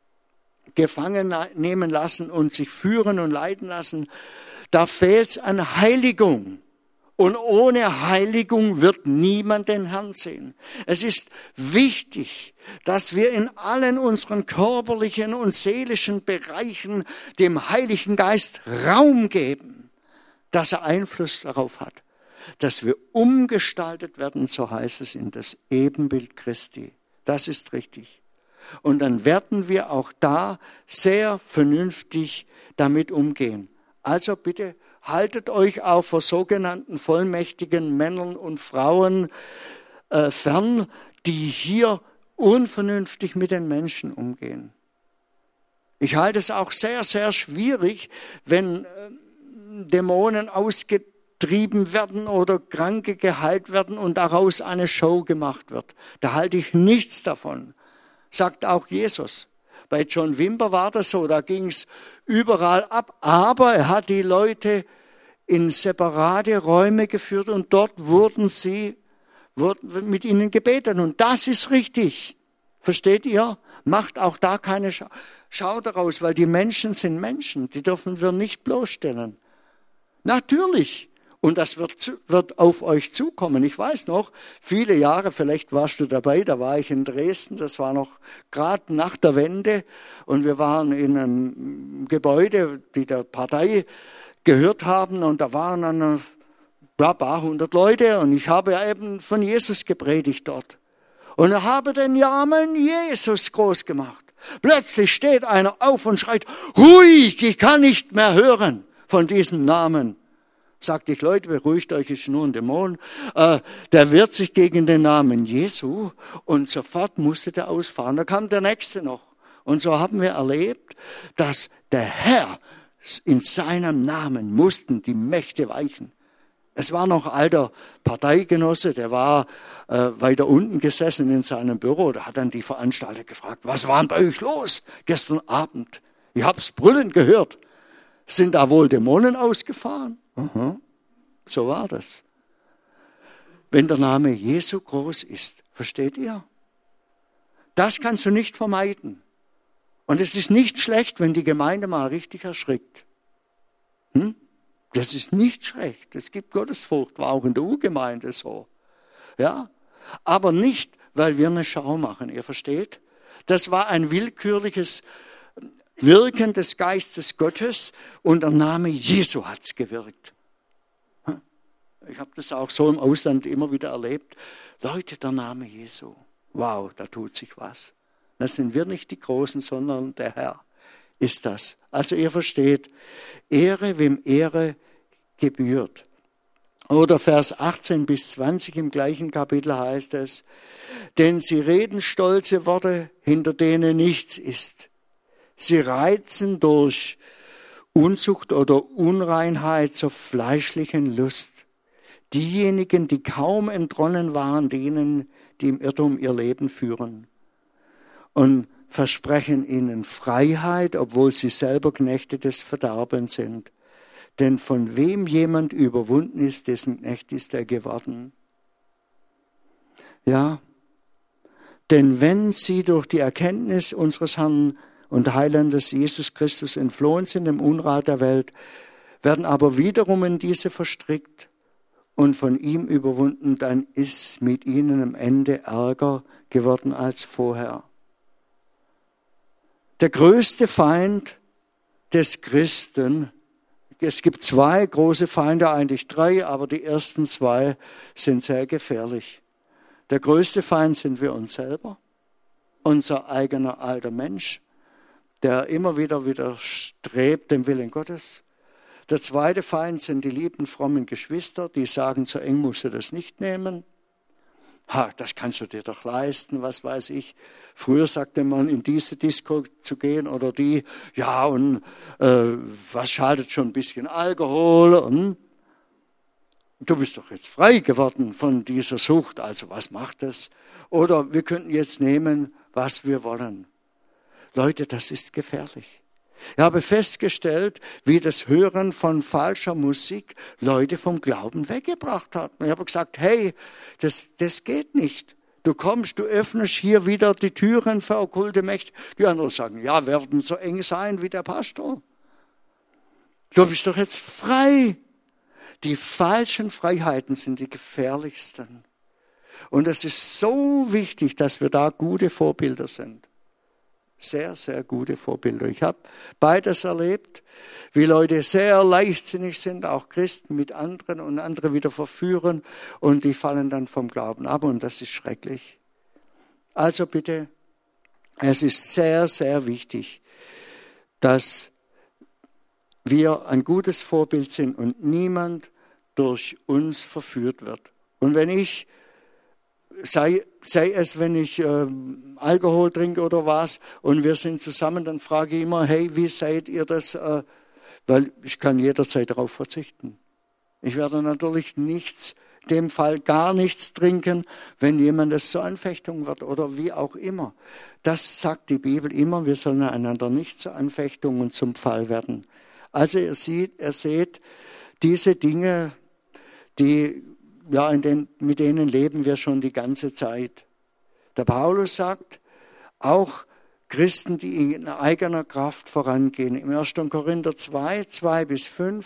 gefangen nehmen lassen und sich führen und leiten lassen, da fehlt es an Heiligung. Und ohne Heiligung wird niemand den Herrn sehen. Es ist wichtig, dass wir in allen unseren körperlichen und seelischen Bereichen dem Heiligen Geist Raum geben, dass er Einfluss darauf hat, dass wir umgestaltet werden, so heißt es, in das Ebenbild Christi. Das ist richtig. Und dann werden wir auch da sehr vernünftig damit umgehen. Also bitte haltet euch auch vor sogenannten vollmächtigen Männern und Frauen fern, die hier unvernünftig mit den Menschen umgehen. Ich halte es auch sehr, sehr schwierig, wenn Dämonen ausgetrieben werden oder Kranke geheilt werden und daraus eine Show gemacht wird. Da halte ich nichts davon. Sagt auch Jesus. Bei John Wimber war das so, da ging es überall ab. Aber er hat die Leute in separate Räume geführt und dort wurden mit ihnen gebetet. Und das ist richtig. Versteht ihr? Macht auch da keine Schau daraus, weil die Menschen sind Menschen. Die dürfen wir nicht bloßstellen. Natürlich. Und das wird auf euch zukommen. Ich weiß noch, viele Jahre, vielleicht warst du dabei, da war ich in Dresden, das war noch gerade nach der Wende und wir waren in einem Gebäude, die der Partei gehört haben und da waren ein paar hundert Leute und ich habe eben von Jesus gepredigt dort. Und er habe den Namen Jesus groß gemacht. Plötzlich steht einer auf und schreit, ruhig, ich kann nicht mehr hören von diesem Namen. Sagte ich, Leute, beruhigt euch, ist nur ein Dämon. Der wehrt sich gegen den Namen Jesu und sofort musste der ausfahren. Da kam der Nächste noch. Und so haben wir erlebt, dass der Herr, in seinem Namen mussten die Mächte weichen. Es war noch ein alter Parteigenosse, der war weiter unten gesessen in seinem Büro. Da hat dann die Veranstalter gefragt, was war denn bei euch los gestern Abend? Ich hab's brüllen gehört. Sind da wohl Dämonen ausgefahren? Aha. So war das. Wenn der Name Jesu groß ist, versteht ihr? Das kannst du nicht vermeiden. Und es ist nicht schlecht, wenn die Gemeinde mal richtig erschrickt. Das ist nicht schlecht. Es gibt Gottesfurcht, war auch in der U-Gemeinde so. Ja? Aber nicht, weil wir eine Schau machen, ihr versteht? Das war ein willkürliches Wirken des Geistes Gottes und der Name Jesu hat es gewirkt. Ich habe das auch so im Ausland immer wieder erlebt. Leute, der Name Jesu, wow, da tut sich was. Das sind wir nicht die Großen, sondern der Herr ist das. Also ihr versteht, Ehre, wem Ehre gebührt. Oder Vers 18 bis 20 im gleichen Kapitel heißt es, denn sie reden stolze Worte, hinter denen nichts ist. Sie reizen durch Unzucht oder Unreinheit zur fleischlichen Lust. Diejenigen, die kaum entronnen waren, denen, die im Irrtum ihr Leben führen. Und versprechen ihnen Freiheit, obwohl sie selber Knechte des Verderbens sind. Denn von wem jemand überwunden ist, dessen Knecht ist er geworden. Ja, denn wenn sie durch die Erkenntnis unseres Herrn und Heilandes Jesus Christus entflohen sind im Unrat der Welt, werden aber wiederum in diese verstrickt und von ihm überwunden, dann ist mit ihnen am Ende ärger geworden als vorher. Der größte Feind des Christen, es gibt zwei große Feinde, eigentlich drei, aber die ersten zwei sind sehr gefährlich. Der größte Feind sind wir uns selber, unser eigener alter Mensch, der immer wieder widerstrebt dem Willen Gottes. Der zweite Feind sind die lieben, frommen Geschwister, die sagen, so eng musst du das nicht nehmen. Das kannst du dir doch leisten, was weiß ich. Früher sagte man, in diese Disco zu gehen oder die, ja, und was schadet schon ein bisschen Alkohol? Und du bist doch jetzt frei geworden von dieser Sucht, also was macht das? Oder wir könnten jetzt nehmen, was wir wollen. Leute, das ist gefährlich. Ich habe festgestellt, wie das Hören von falscher Musik Leute vom Glauben weggebracht hat. Und ich habe gesagt, hey, das geht nicht. Du kommst, du öffnest hier wieder die Türen für okkulte Mächte. Die anderen sagen, ja, wir werden so eng sein wie der Pastor. Du bist doch jetzt frei. Die falschen Freiheiten sind die gefährlichsten. Und es ist so wichtig, dass wir da gute Vorbilder sind. Sehr, sehr gute Vorbilder. Ich habe beides erlebt, wie Leute sehr leichtsinnig sind, auch Christen mit anderen und andere wieder verführen und die fallen dann vom Glauben ab und das ist schrecklich. Also bitte, es ist sehr, sehr wichtig, dass wir ein gutes Vorbild sind und niemand durch uns verführt wird. Und wenn ich sei es, wenn ich Alkohol trinke oder was und wir sind zusammen, dann frage ich immer, hey, wie seid ihr das? Weil ich kann jederzeit darauf verzichten. Ich werde natürlich nichts, in dem Fall gar nichts trinken, wenn jemand es zur Anfechtung wird oder wie auch immer. Das sagt die Bibel immer, wir sollen einander nicht zur Anfechtung und zum Fall werden. Also ihr seht diese Dinge, die ja, mit denen leben wir schon die ganze Zeit. Der Paulus sagt, auch Christen, die in eigener Kraft vorangehen. Im 1. Korinther 2, 2-5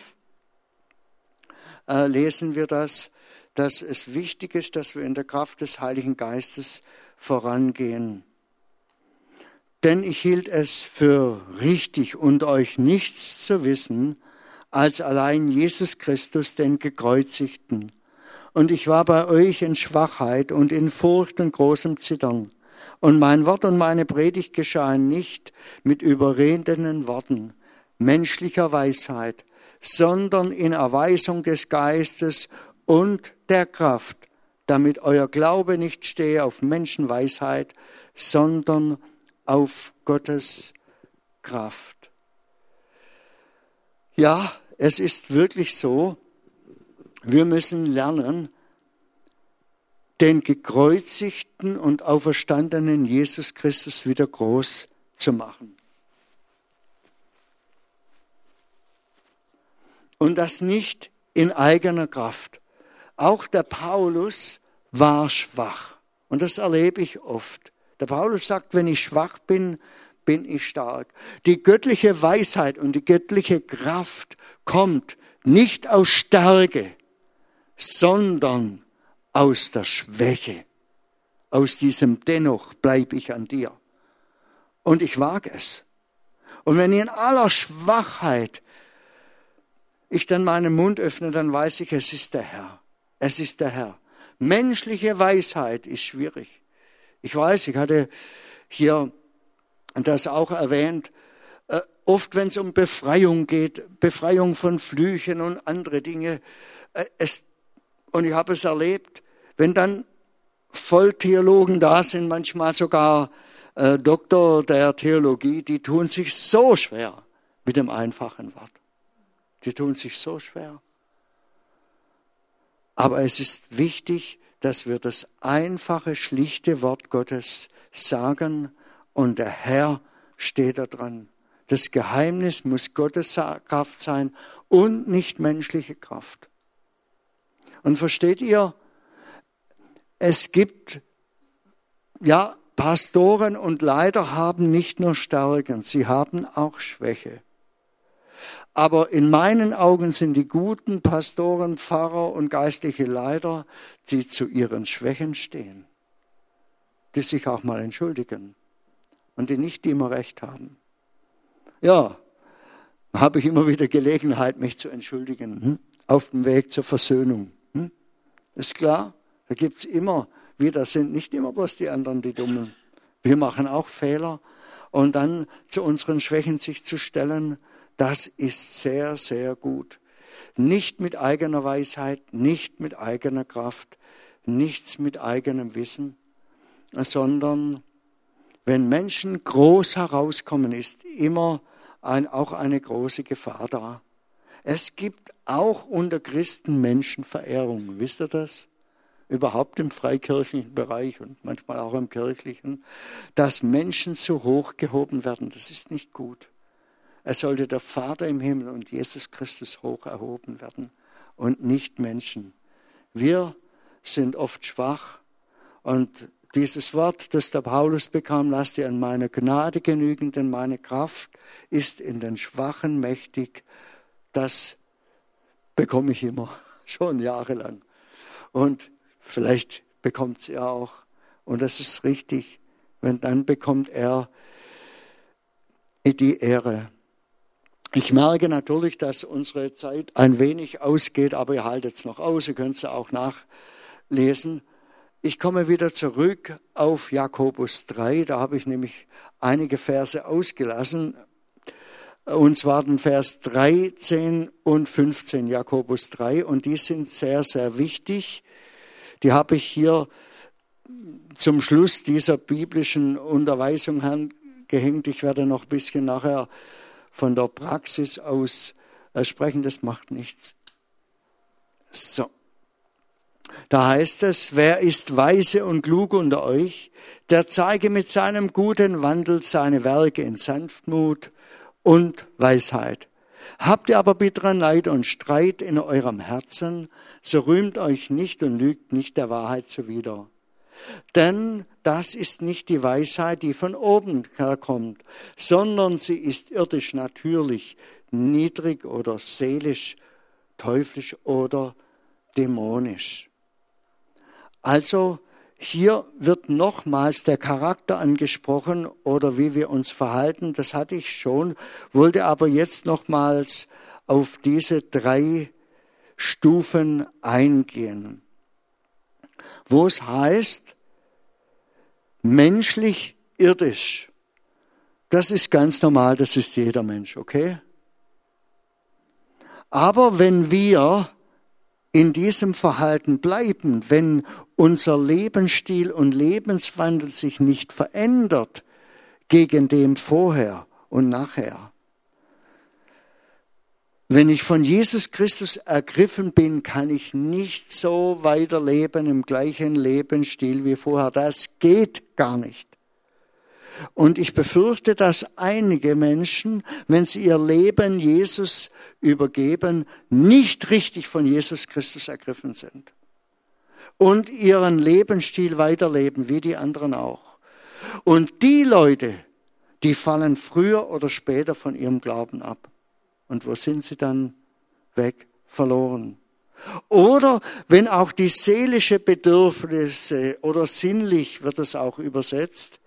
lesen wir das, dass es wichtig ist, dass wir in der Kraft des Heiligen Geistes vorangehen. Denn ich hielt es für richtig, unter euch nichts zu wissen, als allein Jesus Christus, den Gekreuzigten. Und ich war bei euch in Schwachheit und in Furcht und großem Zittern. Und mein Wort und meine Predigt geschahen nicht mit überredenden Worten menschlicher Weisheit, sondern in Erweisung des Geistes und der Kraft, damit euer Glaube nicht stehe auf Menschenweisheit, sondern auf Gottes Kraft. Ja, es ist wirklich so, Wir müssen lernen, den gekreuzigten und auferstandenen Jesus Christus wieder groß zu machen. Und das nicht in eigener Kraft. Auch der Paulus war schwach. Und das erlebe ich oft. Der Paulus sagt, wenn ich schwach bin, bin ich stark. Die göttliche Weisheit und die göttliche Kraft kommt nicht aus Stärke, sondern aus der Schwäche. Aus diesem Dennoch bleibe ich an dir. Und ich wage es. Und wenn in aller Schwachheit ich dann meinen Mund öffne, dann weiß ich, es ist der Herr. Es ist der Herr. Menschliche Weisheit ist schwierig. Ich weiß, ich hatte hier das auch erwähnt, oft wenn es um Befreiung geht, Befreiung von Flüchen und andere Dinge, und ich habe es erlebt, wenn dann Volltheologen da sind, manchmal sogar Doktor der Theologie, die tun sich so schwer mit dem einfachen Wort. Die tun sich so schwer. Aber es ist wichtig, dass wir das einfache, schlichte Wort Gottes sagen und der Herr steht da dran. Das Geheimnis muss Gottes Kraft sein und nicht menschliche Kraft. Und versteht ihr, es gibt, ja, Pastoren und Leiter haben nicht nur Stärken, sie haben auch Schwäche. Aber in meinen Augen sind die guten Pastoren, Pfarrer und geistliche Leiter, die zu ihren Schwächen stehen, die sich auch mal entschuldigen und die nicht immer recht haben. Ja, habe ich immer wieder Gelegenheit, mich zu entschuldigen, auf dem Weg zur Versöhnung. Ist klar, da gibt es immer wieder, sind nicht immer bloß die anderen die Dummen. Wir machen auch Fehler und dann zu unseren Schwächen sich zu stellen, das ist sehr, sehr gut. Nicht mit eigener Weisheit, nicht mit eigener Kraft, nichts mit eigenem Wissen, sondern wenn Menschen groß herauskommen, ist immer auch eine große Gefahr da. Es gibt auch unter Christen Menschenverehrung, wisst ihr das? Überhaupt im freikirchlichen Bereich und manchmal auch im kirchlichen, dass Menschen zu hoch gehoben werden, das ist nicht gut. Es sollte der Vater im Himmel und Jesus Christus hoch erhoben werden und nicht Menschen. Wir sind oft schwach und dieses Wort, das der Paulus bekam, lass dir an meiner Gnade genügen, denn meine Kraft ist in den Schwachen mächtig. Das bekomme ich immer, schon jahrelang. Und vielleicht bekommt es er auch. Und das ist richtig, wenn dann bekommt er die Ehre. Ich merke natürlich, dass unsere Zeit ein wenig ausgeht, aber ihr haltet es noch aus, ihr könnt es auch nachlesen. Ich komme wieder zurück auf Jakobus 3, da habe ich nämlich einige Verse ausgelassen, und zwar den Vers 13 und 15, Jakobus 3, und die sind sehr, sehr wichtig. Die habe ich hier zum Schluss dieser biblischen Unterweisung angehängt. Ich werde noch ein bisschen nachher von der Praxis aus sprechen, das macht nichts. So. Da heißt es, wer ist weise und klug unter euch, der zeige mit seinem guten Wandel seine Werke in Sanftmut und Weisheit. Habt ihr aber bitteren Neid und Streit in eurem Herzen, so rühmt euch nicht und lügt nicht der Wahrheit zuwider. Denn das ist nicht die Weisheit, die von oben herkommt, sondern sie ist irdisch, natürlich, niedrig oder seelisch, teuflisch oder dämonisch. Also hier wird nochmals der Charakter angesprochen oder wie wir uns verhalten, das hatte ich schon, wollte aber jetzt nochmals auf diese 3 Stufen eingehen. Wo es heißt, menschlich, irdisch, das ist ganz normal, das ist jeder Mensch, okay? Aber wenn wir in diesem Verhalten bleiben, wenn unser Lebensstil und Lebenswandel sich nicht verändert gegen dem vorher und nachher, Wenn ich von Jesus Christus ergriffen bin, kann ich nicht so weiterleben im gleichen Lebensstil wie vorher. Das geht gar nicht. Und ich befürchte, dass einige Menschen, wenn sie ihr Leben Jesus übergeben, nicht richtig von Jesus Christus ergriffen sind. Und ihren Lebensstil weiterleben, wie die anderen auch. Und die Leute, die fallen früher oder später von ihrem Glauben ab. Und wo sind sie dann? Weg, verloren. Oder wenn auch die seelische Bedürfnisse oder sinnlich wird es auch übersetzt,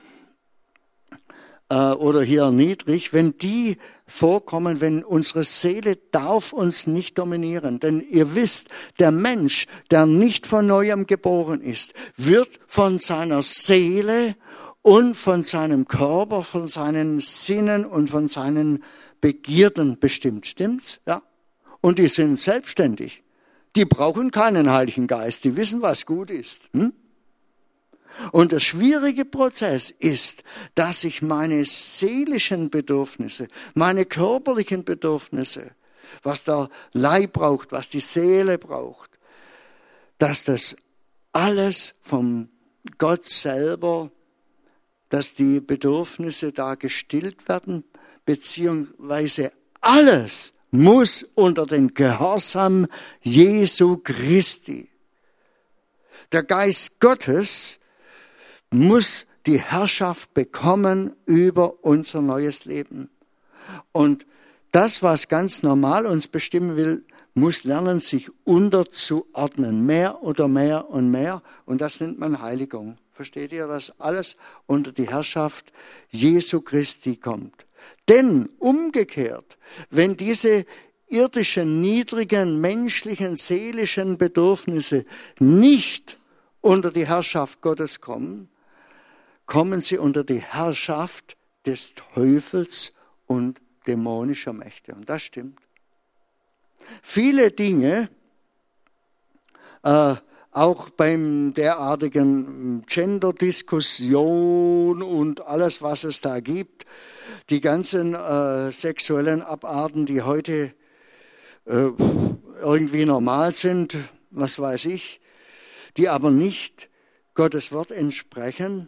oder hier niedrig, wenn die vorkommen, wenn unsere Seele darf uns nicht dominieren. Denn ihr wisst, der Mensch, der nicht von Neuem geboren ist, wird von seiner Seele und von seinem Körper, von seinen Sinnen und von seinen Begierden bestimmt. Stimmt's? Ja. Und die sind selbstständig. Die brauchen keinen Heiligen Geist. Die wissen, was gut ist. Und der schwierige Prozess ist, dass ich meine seelischen Bedürfnisse, meine körperlichen Bedürfnisse, was der Leib braucht, was die Seele braucht, dass das alles vom Gott selber, dass die Bedürfnisse da gestillt werden, beziehungsweise alles muss unter den Gehorsam Jesu Christi. Der Geist Gottes muss die Herrschaft bekommen über unser neues Leben. Und das, was ganz normal uns bestimmen will, muss lernen, sich unterzuordnen. Mehr oder mehr und mehr. Und das nennt man Heiligung. Versteht ihr, dass alles unter die Herrschaft Jesu Christi kommt? Denn umgekehrt, wenn diese irdischen, niedrigen, menschlichen, seelischen Bedürfnisse nicht unter die Herrschaft Gottes kommen, kommen sie unter die Herrschaft des Teufels und dämonischer Mächte. Und das stimmt. Viele Dinge, auch beim derartigen Gender-Diskussion und alles, was es da gibt, die ganzen sexuellen Abarten, die heute irgendwie normal sind, was weiß ich, die aber nicht Gottes Wort entsprechen,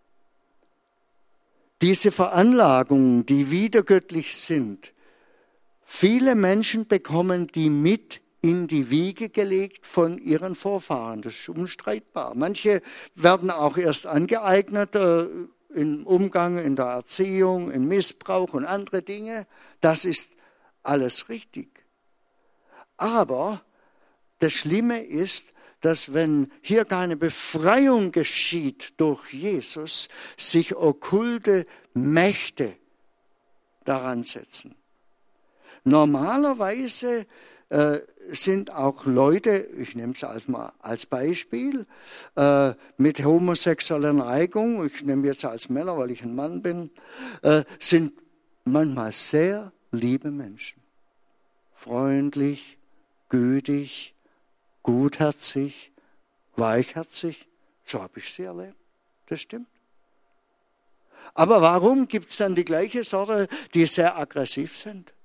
diese Veranlagungen, die widergöttlich sind, viele Menschen bekommen die mit in die Wiege gelegt von ihren Vorfahren. Das ist unstreitbar. Manche werden auch erst angeeignet im Umgang, in der Erziehung, in Missbrauch und andere Dinge. Das ist alles richtig. Aber das Schlimme ist, dass wenn hier keine Befreiung geschieht durch Jesus, sich okkulte Mächte daran setzen. Normalerweise sind auch Leute, ich nehme es als Beispiel, mit homosexueller Neigung, ich nehme jetzt als Männer, weil ich ein Mann bin, sind manchmal sehr liebe Menschen. Freundlich, gütig, gutherzig, weichherzig, so habe ich sie erlebt. Das stimmt. Aber warum gibt es dann die gleiche Sorte, die sehr aggressiv sind?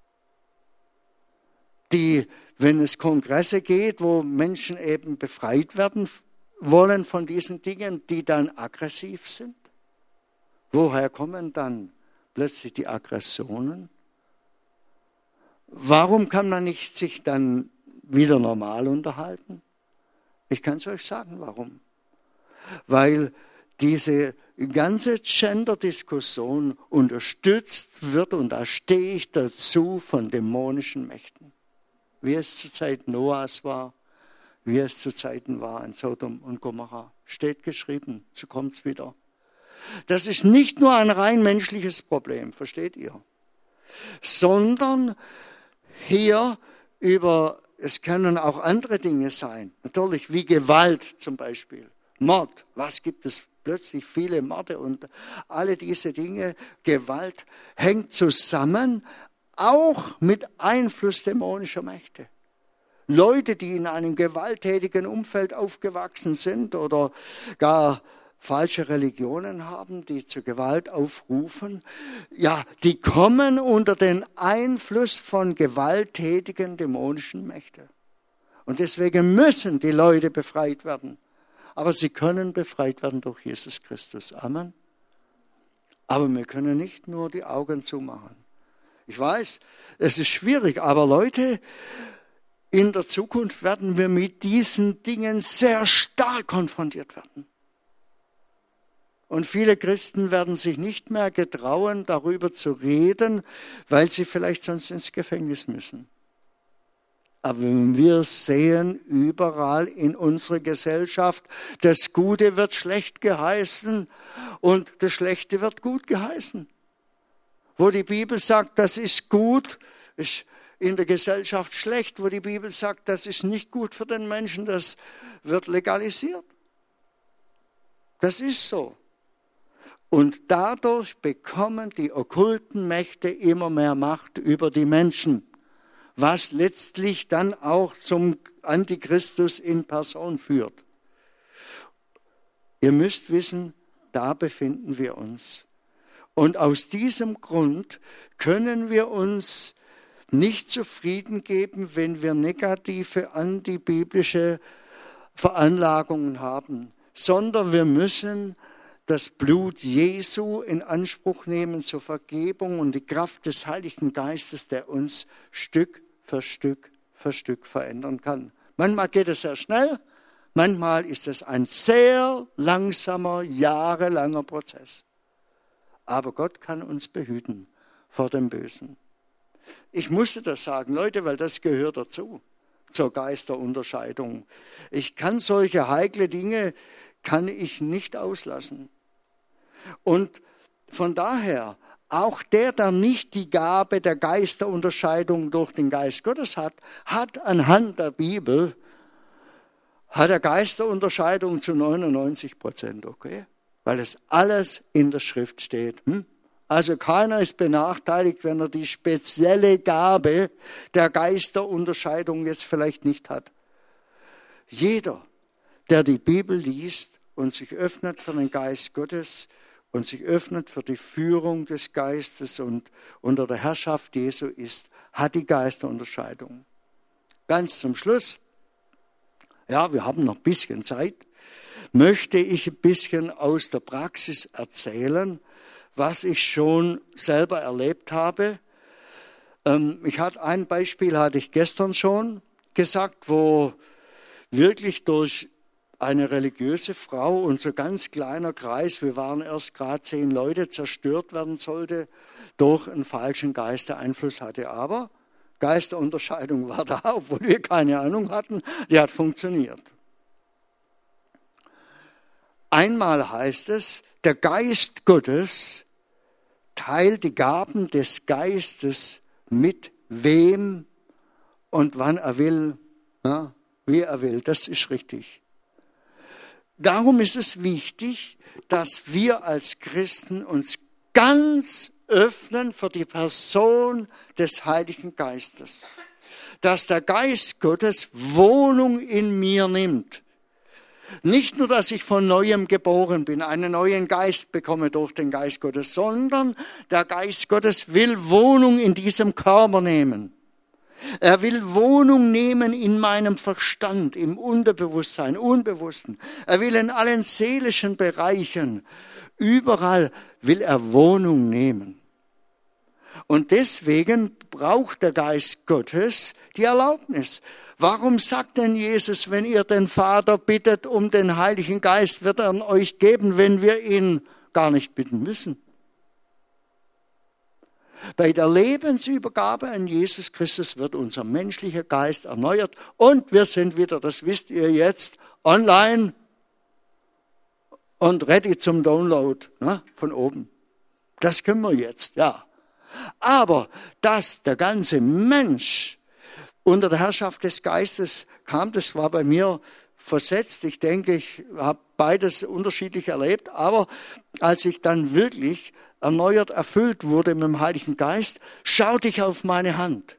Die, wenn es Kongresse geht, wo Menschen eben befreit werden wollen von diesen Dingen, die dann aggressiv sind? Woher kommen dann plötzlich die Aggressionen? Warum kann man nicht sich dann wieder normal unterhalten? Ich kann es euch sagen, warum. Weil diese ganze Gender-Diskussion unterstützt wird, und da stehe ich dazu, von dämonischen Mächten. Wie es zur Zeit Noahs war, wie es zu Zeiten war in Sodom und Gomorra. Steht geschrieben, so kommt es wieder. Das ist nicht nur ein rein menschliches Problem, versteht ihr? Sondern hier es können auch andere Dinge sein. Natürlich wie Gewalt zum Beispiel. Mord. Was gibt es plötzlich? Viele Morde und alle diese Dinge. Gewalt hängt zusammen, auch mit Einfluss dämonischer Mächte. Leute, die in einem gewalttätigen Umfeld aufgewachsen sind oder gar falsche Religionen haben, die zur Gewalt aufrufen, ja, die kommen unter den Einfluss von gewalttätigen dämonischen Mächten. Und deswegen müssen die Leute befreit werden. Aber sie können befreit werden durch Jesus Christus. Amen. Aber wir können nicht nur die Augen zumachen. Ich weiß, es ist schwierig, aber Leute, in der Zukunft werden wir mit diesen Dingen sehr stark konfrontiert werden. Und viele Christen werden sich nicht mehr getrauen, darüber zu reden, weil sie vielleicht sonst ins Gefängnis müssen. Aber wir sehen überall in unserer Gesellschaft, das Gute wird schlecht geheißen und das Schlechte wird gut geheißen. Wo die Bibel sagt, das ist gut, ist in der Gesellschaft schlecht. Wo die Bibel sagt, das ist nicht gut für den Menschen, das wird legalisiert. Das ist so. Und dadurch bekommen die okkulten Mächte immer mehr Macht über die Menschen, was letztlich dann auch zum Antichristus in Person führt. Ihr müsst wissen, da befinden wir uns. Und aus diesem Grund können wir uns nicht zufrieden geben, wenn wir negative antibiblische Veranlagungen haben, sondern wir müssen das Blut Jesu in Anspruch nehmen zur Vergebung und die Kraft des Heiligen Geistes, der uns Stück für Stück verändern kann. Manchmal geht es sehr schnell, manchmal ist es ein sehr langsamer, jahrelanger Prozess. Aber Gott kann uns behüten vor dem Bösen. Ich musste das sagen, Leute, weil das gehört dazu, zur Geisterunterscheidung. Ich kann solche heikle Dinge, kann ich nicht auslassen. Und von daher, auch der nicht die Gabe der Geisterunterscheidung durch den Geist Gottes hat anhand der Bibel, hat er Geisterunterscheidung zu 99%, okay? Weil es alles in der Schrift steht. Also keiner ist benachteiligt, wenn er die spezielle Gabe der Geisterunterscheidung jetzt vielleicht nicht hat. Jeder, der die Bibel liest und sich öffnet für den Geist Gottes und sich öffnet für die Führung des Geistes und unter der Herrschaft Jesu ist, hat die Geisterunterscheidung. Ganz zum Schluss, ja, wir haben noch ein bisschen Zeit, möchte ich ein bisschen aus der Praxis erzählen, was ich schon selber erlebt habe. Ein Beispiel hatte ich gestern schon gesagt, wo wirklich durch eine religiöse Frau, unser ganz kleiner Kreis, wir waren erst gerade 10 Leute, zerstört werden sollte, durch einen falschen Geist, der Einfluss hatte. Aber Geisterunterscheidung war da, obwohl wir keine Ahnung hatten, die hat funktioniert. Einmal heißt es, der Geist Gottes teilt die Gaben des Geistes mit wem und wann er will, ja, wie er will. Das ist richtig. Darum ist es wichtig, dass wir als Christen uns ganz öffnen für die Person des Heiligen Geistes. Dass der Geist Gottes Wohnung in mir nimmt. Nicht nur, dass ich von Neuem geboren bin, einen neuen Geist bekomme durch den Geist Gottes, sondern der Geist Gottes will Wohnung in diesem Körper nehmen. Er will Wohnung nehmen in meinem Verstand, im Unterbewusstsein, Unbewussten. Er will in allen seelischen Bereichen, überall will er Wohnung nehmen. Und deswegen braucht der Geist Gottes die Erlaubnis. Warum sagt denn Jesus, wenn ihr den Vater bittet um den Heiligen Geist, wird er ihn euch geben, wenn wir ihn gar nicht bitten müssen? Bei der Lebensübergabe an Jesus Christus wird unser menschlicher Geist erneuert und wir sind wieder, das wisst ihr jetzt, online und ready zum Download, ne, von oben. Das können wir jetzt, ja. Aber dass der ganze Mensch unter der Herrschaft des Geistes kam, das war bei mir versetzt. Ich denke, ich habe beides unterschiedlich erlebt, aber als ich dann wirklich erneuert, erfüllt wurde mit dem Heiligen Geist, schaute ich auf meine Hand.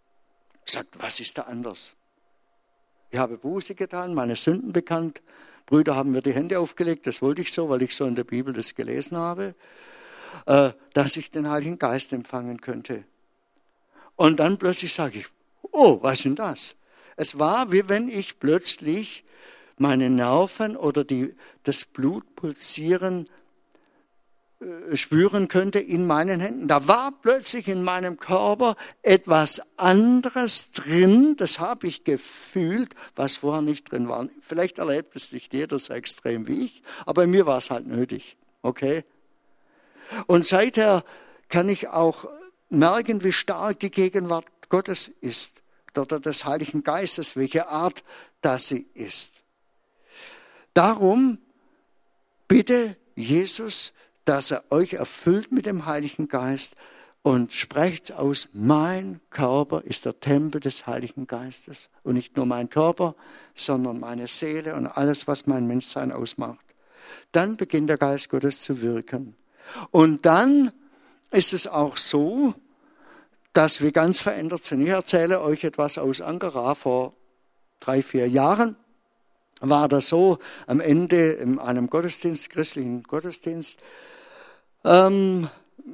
Ich sagte, was ist da anders? Ich habe Buße getan, meine Sünden bekannt. Brüder haben mir die Hände aufgelegt, das wollte ich so, weil ich so in der Bibel das gelesen habe, dass ich den Heiligen Geist empfangen könnte. Und dann plötzlich sage ich, oh, was ist denn das? Es war, wie wenn ich plötzlich meine Nerven oder das Blutpulsieren spüren könnte in meinen Händen. Da war plötzlich in meinem Körper etwas anderes drin, das habe ich gefühlt, was vorher nicht drin war. Vielleicht erlebt es nicht jeder so extrem wie ich, aber mir war es halt nötig. Okay? Und seither kann ich auch merken, wie stark die Gegenwart Gottes ist, oder des Heiligen Geistes, welche Art das sie ist. Darum bitte Jesus, dass er euch erfüllt mit dem Heiligen Geist und sprecht aus, mein Körper ist der Tempel des Heiligen Geistes. Und nicht nur mein Körper, sondern meine Seele und alles, was mein Menschsein ausmacht. Dann beginnt der Geist Gottes zu wirken. Und dann ist es auch so, dass wir ganz verändert sind. Ich erzähle euch etwas aus Ankara. Vor 3-4 Jahren war das so, am Ende in einem Gottesdienst, christlichen Gottesdienst, kam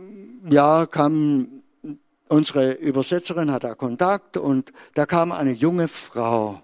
unsere Übersetzerin, hat da Kontakt und da kam eine junge Frau,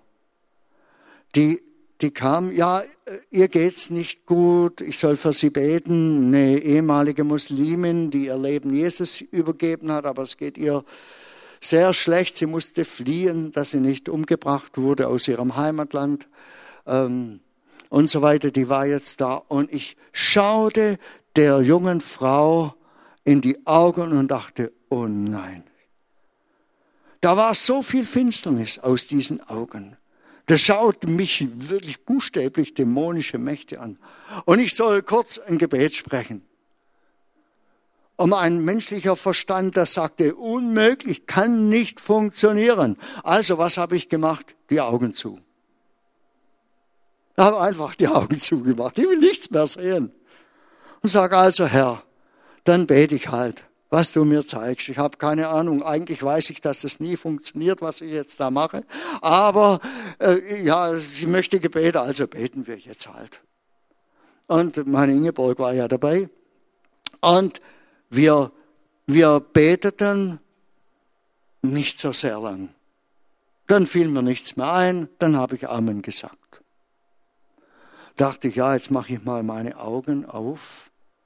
die kam, ja, ihr geht's nicht gut, ich soll für sie beten, eine ehemalige Muslimin, die ihr Leben Jesus übergeben hat, aber es geht ihr sehr schlecht, sie musste fliehen, dass sie nicht umgebracht wurde aus ihrem Heimatland und so weiter, die war jetzt da und ich schaute der jungen Frau in die Augen und dachte, oh nein. Da war so viel Finsternis aus diesen Augen. Das schaut mich wirklich buchstäblich dämonische Mächte an. Und ich soll kurz ein Gebet sprechen. Und ein menschlicher Verstand, das sagte, unmöglich, kann nicht funktionieren. Also was habe ich gemacht? Die Augen zu. Ich habe einfach die Augen zugemacht. Ich will nichts mehr sehen. Und sage also, Herr, dann bete ich halt, was du mir zeigst. Ich habe keine Ahnung, eigentlich weiß ich, dass das nie funktioniert, was ich jetzt da mache. Aber sie möchte Gebete, also beten wir jetzt halt. Und meine Ingeborg war ja dabei. Und wir beteten nicht so sehr lang. Dann fiel mir nichts mehr ein, dann habe ich Amen gesagt. Dachte ich, ja, jetzt mache ich mal meine Augen auf.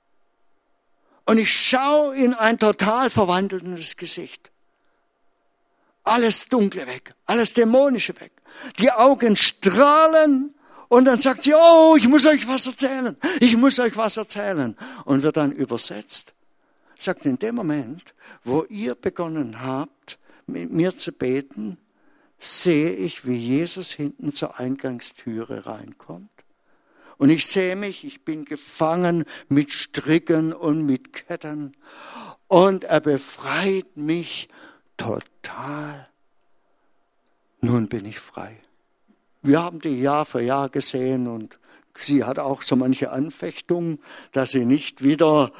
Und ich schaue in ein total verwandeltes Gesicht. Alles Dunkle weg, alles Dämonische weg. Die Augen strahlen und dann sagt sie, oh, ich muss euch was erzählen. Ich muss euch was erzählen. Und wird dann übersetzt. Sagt, in dem Moment, wo ihr begonnen habt, mit mir zu beten, sehe ich, wie Jesus hinten zur Eingangstüre reinkommt. Und ich sehe mich, ich bin gefangen mit Stricken und mit Ketten. Und er befreit mich total. Nun bin ich frei. Wir haben die Jahr für Jahr gesehen und sie hat auch so manche Anfechtung, dass sie nicht wieder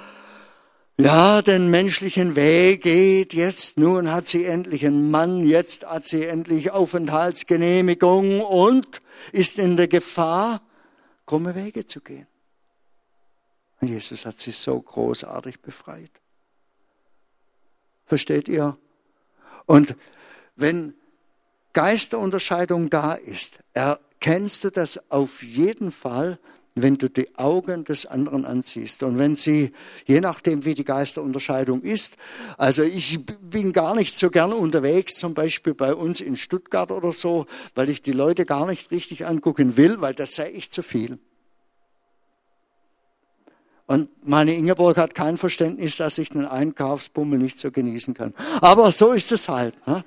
den menschlichen Weg geht. Jetzt, nun hat sie endlich einen Mann, jetzt hat sie endlich Aufenthaltsgenehmigung und ist in der Gefahr, krumme Wege zu gehen. Und Jesus hat sie so großartig befreit. Versteht ihr? Und wenn Geisterunterscheidung da ist, erkennst du das auf jeden Fall, wenn du die Augen des anderen ansiehst. Und wenn sie, je nachdem wie die Geisterunterscheidung ist, also ich bin gar nicht so gern unterwegs, zum Beispiel bei uns in Stuttgart oder so, weil ich die Leute gar nicht richtig angucken will, weil das sehe ich zu viel. Und meine Ingeborg hat kein Verständnis, dass ich den Einkaufsbummel nicht so genießen kann. Aber so ist es halt. Ne?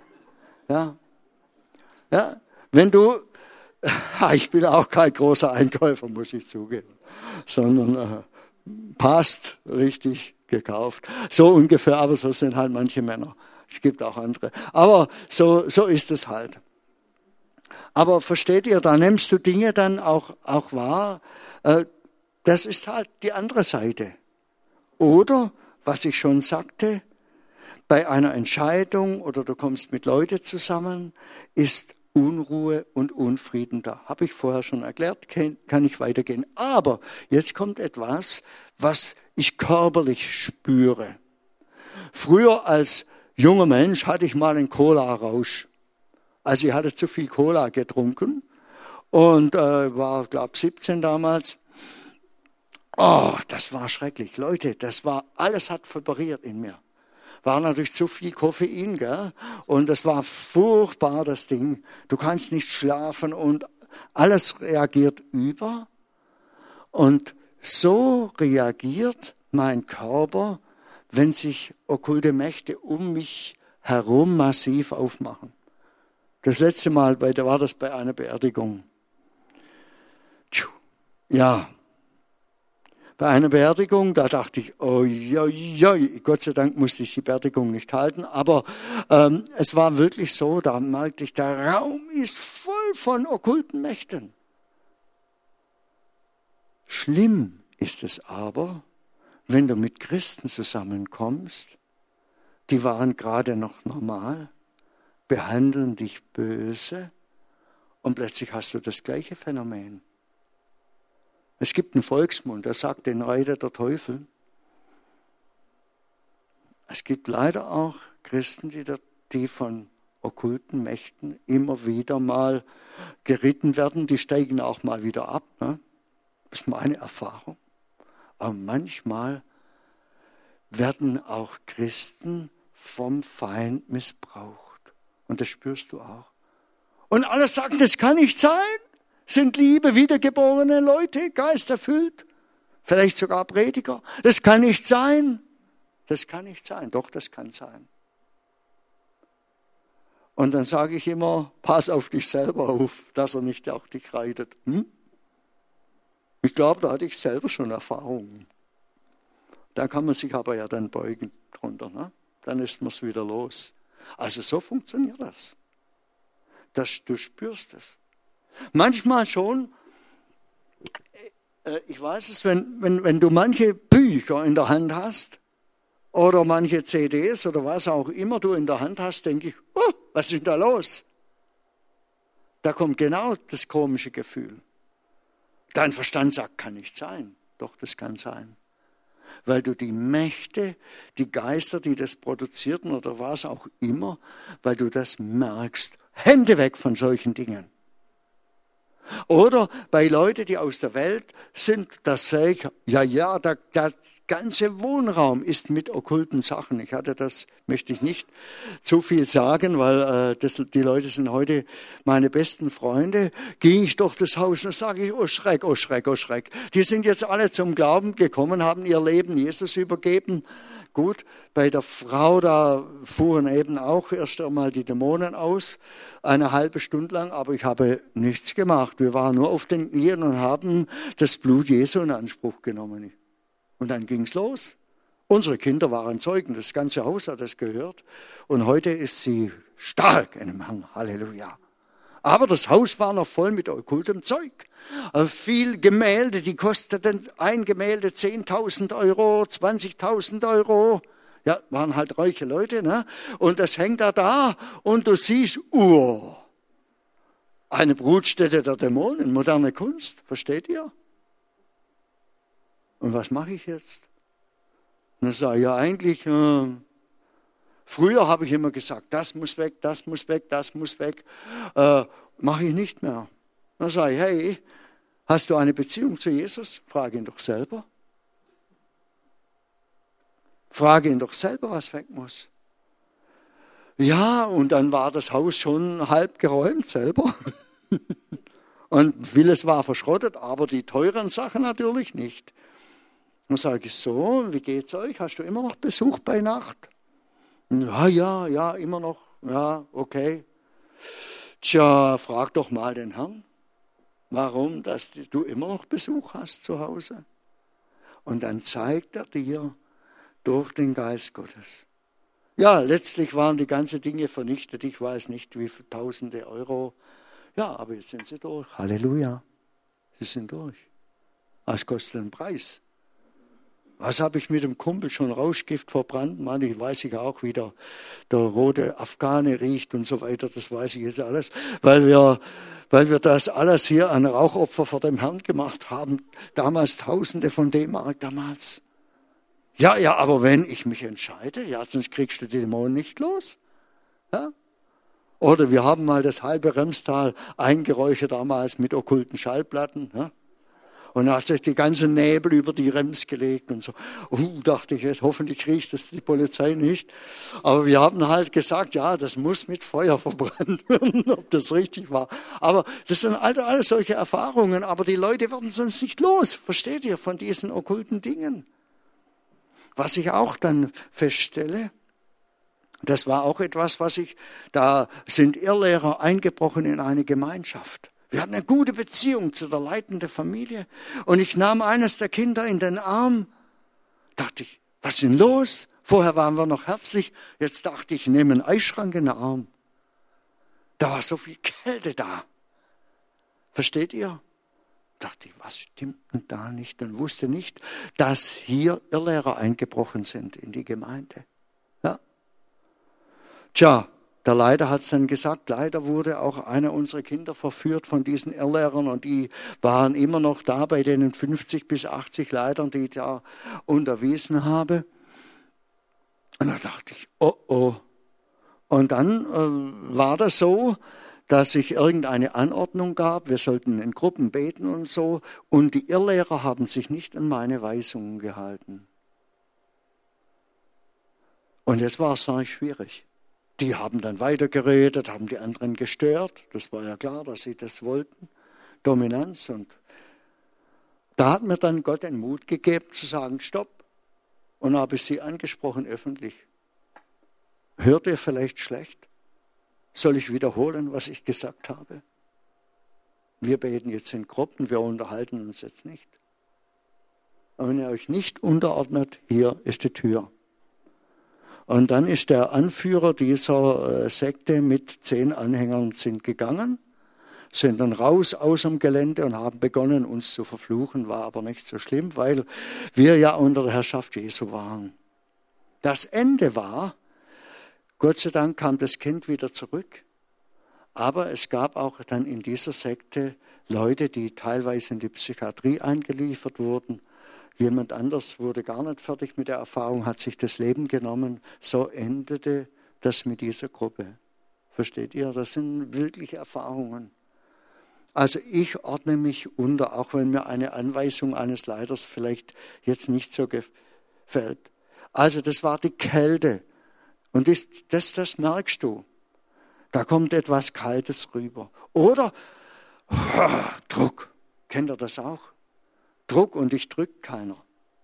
Ja, wenn du, ich bin auch kein großer Einkäufer, muss ich zugeben, sondern passt, richtig gekauft. So ungefähr, aber so sind halt manche Männer. Es gibt auch andere. Aber so ist es halt. Aber versteht ihr, da nimmst du Dinge dann auch wahr. Das ist halt die andere Seite. Oder, was ich schon sagte, bei einer Entscheidung oder du kommst mit Leuten zusammen, ist Unruhe und Unfrieden da. Habe ich vorher schon erklärt, kann ich weitergehen. Aber jetzt kommt etwas, was ich körperlich spüre. Früher als junger Mensch hatte ich mal einen Cola-Rausch. Also ich hatte zu viel Cola getrunken und war, glaube ich, 17 damals. Oh, das war schrecklich. Leute, alles hat vibriert in mir. War natürlich zu viel Koffein, gell? Und das war furchtbar, das Ding. Du kannst nicht schlafen und alles reagiert über. Und so reagiert mein Körper, wenn sich okkulte Mächte um mich herum massiv aufmachen. Das letzte Mal war das bei einer Beerdigung. Ja, bei einer Beerdigung, da dachte ich, oh, Gott sei Dank musste ich die Beerdigung nicht halten, aber es war wirklich so, da merkte ich, der Raum ist voll von okkulten Mächten. Schlimm ist es aber, wenn du mit Christen zusammenkommst, die waren gerade noch normal, behandeln dich böse und plötzlich hast du das gleiche Phänomen. Es gibt einen Volksmund, der sagt, den reitet der Teufel. Es gibt leider auch Christen, die von okkulten Mächten immer wieder mal geritten werden. Die steigen auch mal wieder ab. Ne? Das ist meine Erfahrung. Aber manchmal werden auch Christen vom Feind missbraucht. Und das spürst du auch. Und alle sagen, das kann nicht sein. Sind liebe, wiedergeborene Leute, geisterfüllt, vielleicht sogar Prediger. Das kann nicht sein. Das kann nicht sein. Doch, das kann sein. Und dann sage ich immer, pass auf dich selber auf, dass er nicht auch dich reitet. Ich glaube, da hatte ich selber schon Erfahrungen. Da kann man sich aber ja dann beugen drunter. Ne? Dann ist man es wieder los. Also so funktioniert das. Du spürst es. Manchmal schon, ich weiß es, wenn du manche Bücher in der Hand hast oder manche CDs oder was auch immer du in der Hand hast, denke ich, oh, was ist denn da los? Da kommt genau das komische Gefühl. Dein Verstand sagt, kann nicht sein. Doch, das kann sein. Weil du die Mächte, die Geister, die das produzierten oder was auch immer, weil du das merkst. Hände weg von solchen Dingen. Oder bei Leuten, die aus der Welt sind, das sage ich, der ganze Wohnraum ist mit okkulten Sachen. Möchte ich nicht zu viel sagen, weil die Leute sind heute meine besten Freunde. Gehe ich durch das Haus und sage ich, oh Schreck, oh Schreck, oh Schreck. Die sind jetzt alle zum Glauben gekommen, haben ihr Leben Jesus übergeben. Gut, bei der Frau, da fuhren eben auch erst einmal die Dämonen aus, eine halbe Stunde lang, aber ich habe nichts gemacht. Wir waren nur auf den Knien und haben das Blut Jesu in Anspruch genommen. Und dann ging es los. Unsere Kinder waren Zeugen, das ganze Haus hat das gehört. Und heute ist sie stark in dem Herrn. Halleluja. Aber das Haus war noch voll mit okkultem Zeug. Viel Gemälde, die kosteten ein Gemälde 10.000 Euro, 20.000 Euro. Ja, waren halt reiche Leute, ne? Und das hängt da und du siehst, eine Brutstätte der Dämonen, moderne Kunst, versteht ihr? Und was mache ich jetzt? Und dann sage ich, ja eigentlich, früher habe ich immer gesagt, das muss weg, das muss weg, das muss weg. Mache ich nicht mehr. Dann sage ich, hey, hast du eine Beziehung zu Jesus? Frage ihn doch selber. Frage ihn doch selber, was weg muss. Ja, und dann war das Haus schon halb geräumt selber. Und vieles war verschrottet, aber die teuren Sachen natürlich nicht. Dann sage ich so, wie geht's euch? Hast du immer noch Besuch bei Nacht? Ja, immer noch. Ja, okay. Tja, frag doch mal den Herrn, warum, dass du immer noch Besuch hast zu Hause. Und dann zeigt er dir durch den Geist Gottes. Ja, letztlich waren die ganzen Dinge vernichtet. Ich weiß nicht, wie viele Tausende Euro. Ja, aber jetzt sind sie durch. Halleluja. Sie sind durch. Es kostet einen Preis. Was habe ich mit dem Kumpel schon Rauschgift verbrannt? Mann, ich weiß ich auch, wie der rote Afghane riecht und so weiter. Das weiß ich jetzt alles, weil wir das alles hier an Rauchopfer vor dem Herrn gemacht haben. Damals Tausende von D-Mark damals. Ja, aber wenn ich mich entscheide, ja, sonst kriegst du die Dämonen nicht los. Ja? Oder wir haben mal das halbe Remstal eingeräuchert damals mit okkulten Schallplatten. Ja? Und da hat sich die ganze Nebel über die Rems gelegt und so. Dachte ich, jetzt hoffentlich riecht das die Polizei nicht. Aber wir haben halt gesagt, ja, das muss mit Feuer verbrannt werden, ob das richtig war. Aber das sind alles solche Erfahrungen. Aber die Leute werden sonst nicht los, versteht ihr, von diesen okkulten Dingen. Was ich auch dann feststelle, das war auch etwas, da sind Irrlehrer eingebrochen in eine Gemeinschaft. Wir hatten eine gute Beziehung zu der leitenden Familie. Und ich nahm eines der Kinder in den Arm. Dachte ich, was ist denn los? Vorher waren wir noch herzlich. Jetzt dachte ich, ich nehme einen Eisschrank in den Arm. Da war so viel Kälte da. Versteht ihr? Dachte ich, was stimmt denn da nicht? Und wusste nicht, dass hier Irrlehrer eingebrochen sind in die Gemeinde. Ja. Tja. Der Leiter hat es dann gesagt, leider wurde auch einer unserer Kinder verführt von diesen Irrlehrern und die waren immer noch da bei den 50 bis 80 Leitern, die ich da unterwiesen habe. Und da dachte ich, oh. Und dann war das so, dass ich irgendeine Anordnung gab, wir sollten in Gruppen beten und so, und die Irrlehrer haben sich nicht an meine Weisungen gehalten. Und jetzt war es sehr schwierig. Die haben dann weitergeredet, haben die anderen gestört. Das war ja klar, dass sie das wollten. Dominanz. Und da hat mir dann Gott den Mut gegeben, zu sagen, stopp. Und habe ich sie angesprochen öffentlich. Hört ihr vielleicht schlecht? Soll ich wiederholen, was ich gesagt habe? Wir beten jetzt in Gruppen, wir unterhalten uns jetzt nicht. Und wenn ihr euch nicht unterordnet, hier ist die Tür. Und dann ist der Anführer dieser Sekte mit 10 Anhängern sind gegangen, sind dann raus aus dem Gelände und haben begonnen, uns zu verfluchen. War aber nicht so schlimm, weil wir ja unter der Herrschaft Jesu waren. Das Ende war, Gott sei Dank kam das Kind wieder zurück, aber es gab auch dann in dieser Sekte Leute, die teilweise in die Psychiatrie eingeliefert wurden. Jemand anders wurde gar nicht fertig mit der Erfahrung, hat sich das Leben genommen. So endete das mit dieser Gruppe. Versteht ihr? Das sind wirkliche Erfahrungen. Also ich ordne mich unter, auch wenn mir eine Anweisung eines Leiters vielleicht jetzt nicht so gefällt. Also das war die Kälte. Und das merkst du. Da kommt etwas Kaltes rüber. Oder Druck. Kennt ihr das auch? Druck und dich drückt keiner.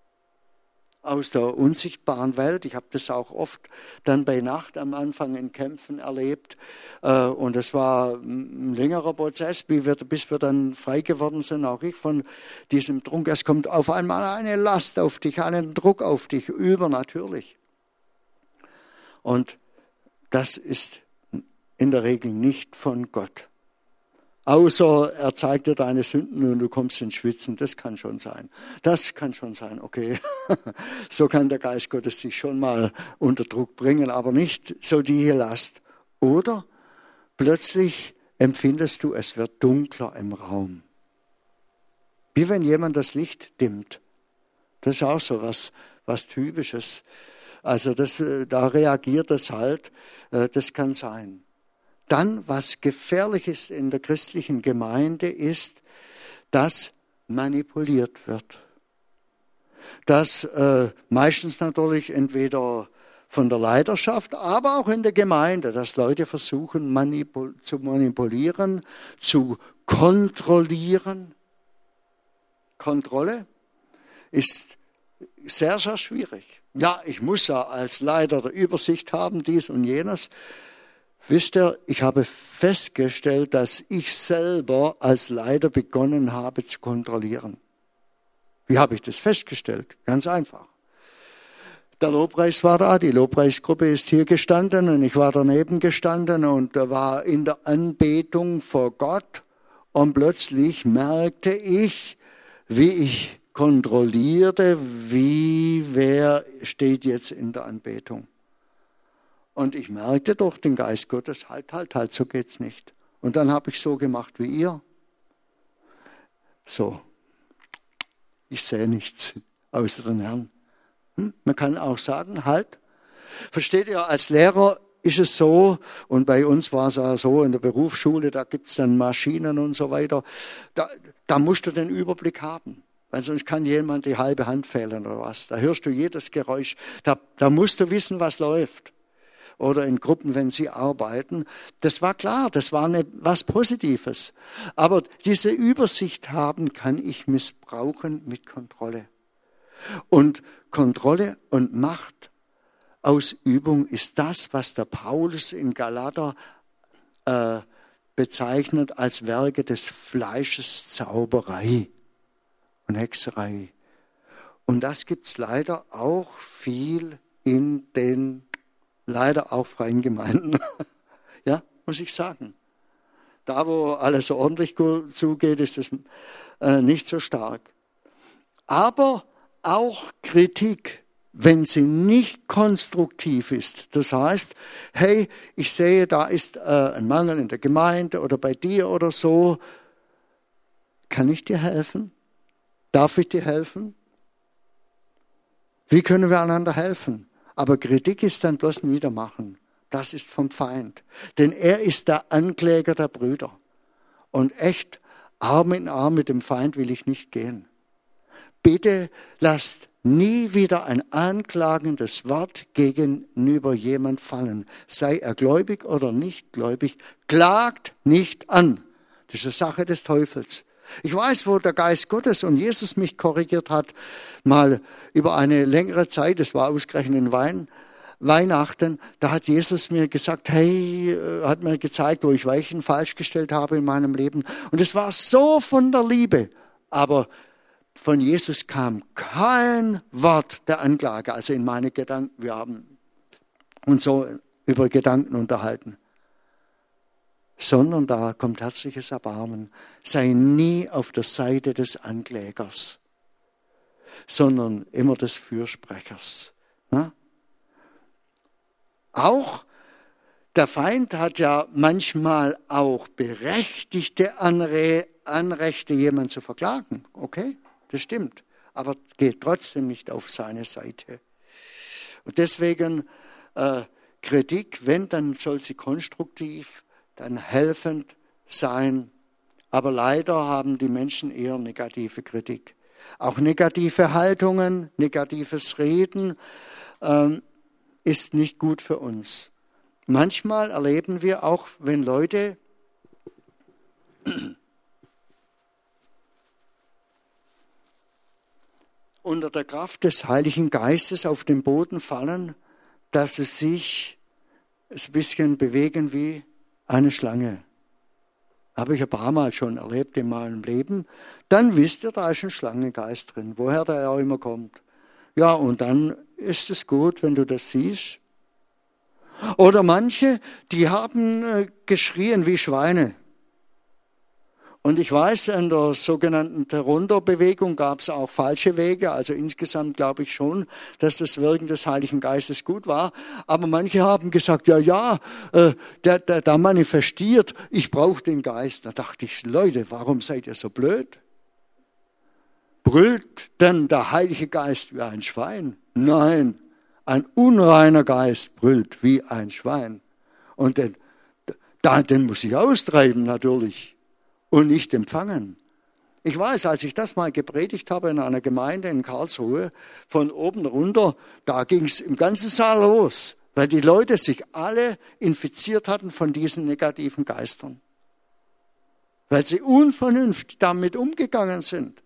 Aus der unsichtbaren Welt, ich habe das auch oft dann bei Nacht am Anfang in Kämpfen erlebt und es war ein längerer Prozess, bis wir dann frei geworden sind, auch ich von diesem Druck. Es kommt auf einmal eine Last auf dich, einen Druck auf dich, übernatürlich. Und das ist in der Regel nicht von Gott. Außer er zeigt dir deine Sünden und du kommst ins Schwitzen. Das kann schon sein. Das kann schon sein, okay. So kann der Geist Gottes dich schon mal unter Druck bringen, aber nicht so die Last. Oder plötzlich empfindest du, es wird dunkler im Raum. Wie wenn jemand das Licht dimmt. Das ist auch so was Typisches. Also da reagiert das halt. Das kann sein. Dann, was gefährlich ist in der christlichen Gemeinde, ist, dass manipuliert wird. Das meistens natürlich entweder von der Leiterschaft, aber auch in der Gemeinde, dass Leute versuchen zu manipulieren, zu kontrollieren. Kontrolle ist sehr, sehr schwierig. Ja, ich muss ja als Leiter der Übersicht haben, dies und jenes. Wisst ihr, ich habe festgestellt, dass ich selber als Leiter begonnen habe zu kontrollieren. Wie habe ich das festgestellt? Ganz einfach. Der Lobpreis war da, die Lobpreisgruppe ist hier gestanden und ich war daneben gestanden und war in der Anbetung vor Gott und plötzlich merkte ich, wie ich kontrollierte, wie wer steht jetzt in der Anbetung. Und ich merkte durch den Geist Gottes, halt, so geht's nicht. Und dann habe ich so gemacht wie ihr. So, ich sehe nichts außer den Herrn. Man kann auch sagen, halt. Versteht ihr, als Lehrer ist es so, und bei uns war es ja so in der Berufsschule, da gibt es dann Maschinen und so weiter, da musst du den Überblick haben. Weil sonst kann jemand die halbe Hand fehlen oder was. Da hörst du jedes Geräusch. Da musst du wissen, was läuft. Oder in Gruppen, wenn sie arbeiten. Das war klar, das war was Positives. Aber diese Übersicht haben kann ich missbrauchen mit Kontrolle. Und Kontrolle und Machtausübung ist das, was der Paulus in Galater bezeichnet als Werke des Fleisches, Zauberei und Hexerei. Und das gibt es leider auch viel in den leider auch freien Gemeinden. Ja, muss ich sagen. Da, wo alles ordentlich zugeht, ist es nicht so stark. Aber auch Kritik, wenn sie nicht konstruktiv ist. Das heißt, hey, ich sehe, da ist ein Mangel in der Gemeinde oder bei dir oder so. Kann ich dir helfen? Darf ich dir helfen? Wie können wir einander helfen? Aber Kritik ist dann bloß ein Wiedermachen. Das ist vom Feind. Denn er ist der Ankläger der Brüder. Und echt, Arm in Arm mit dem Feind will ich nicht gehen. Bitte lasst nie wieder ein anklagendes Wort gegenüber jemand fallen. Sei er gläubig oder nicht gläubig, klagt nicht an. Das ist eine Sache des Teufels. Ich weiß, wo der Geist Gottes und Jesus mich korrigiert hat, mal über eine längere Zeit, das war ausgerechnet in Weihnachten, da hat Jesus mir gesagt, hey, hat mir gezeigt, wo ich Weichen falsch gestellt habe in meinem Leben. Und es war so von der Liebe, aber von Jesus kam kein Wort der Anklage, also in meine Gedanken, wir haben uns so über Gedanken unterhalten. Sondern da kommt herzliches Erbarmen. Sei nie auf der Seite des Anklägers, sondern immer des Fürsprechers. Na? Auch der Feind hat ja manchmal auch berechtigte Anrechte, jemanden zu verklagen. Okay, das stimmt. Aber geht trotzdem nicht auf seine Seite. Und deswegen Kritik, wenn, dann soll sie konstruktiv dann helfend sein. Aber leider haben die Menschen eher negative Kritik. Auch negative Haltungen, negatives Reden ist nicht gut für uns. Manchmal erleben wir auch, wenn Leute unter der Kraft des Heiligen Geistes auf den Boden fallen, dass sie sich ein bisschen bewegen wie eine Schlange. Habe ich ein paar Mal schon erlebt in meinem Leben. Dann wisst ihr, da ist ein Schlangengeist drin, woher der auch immer kommt. Ja, und dann ist es gut, wenn du das siehst. Oder manche, die haben geschrien wie Schweine. Und ich weiß, in der sogenannten Toronto-Bewegung gab es auch falsche Wege. Also insgesamt glaube ich schon, dass das Wirken des Heiligen Geistes gut war. Aber manche haben gesagt, der manifestiert, ich brauche den Geist. Da dachte ich, Leute, warum seid ihr so blöd? Brüllt denn der Heilige Geist wie ein Schwein? Nein, ein unreiner Geist brüllt wie ein Schwein. Und den muss ich austreiben natürlich. Und nicht empfangen. Ich weiß, als ich das mal gepredigt habe in einer Gemeinde in Karlsruhe, von oben runter, da ging es im ganzen Saal los, weil die Leute sich alle infiziert hatten von diesen negativen Geistern. Weil sie unvernünftig damit umgegangen sind.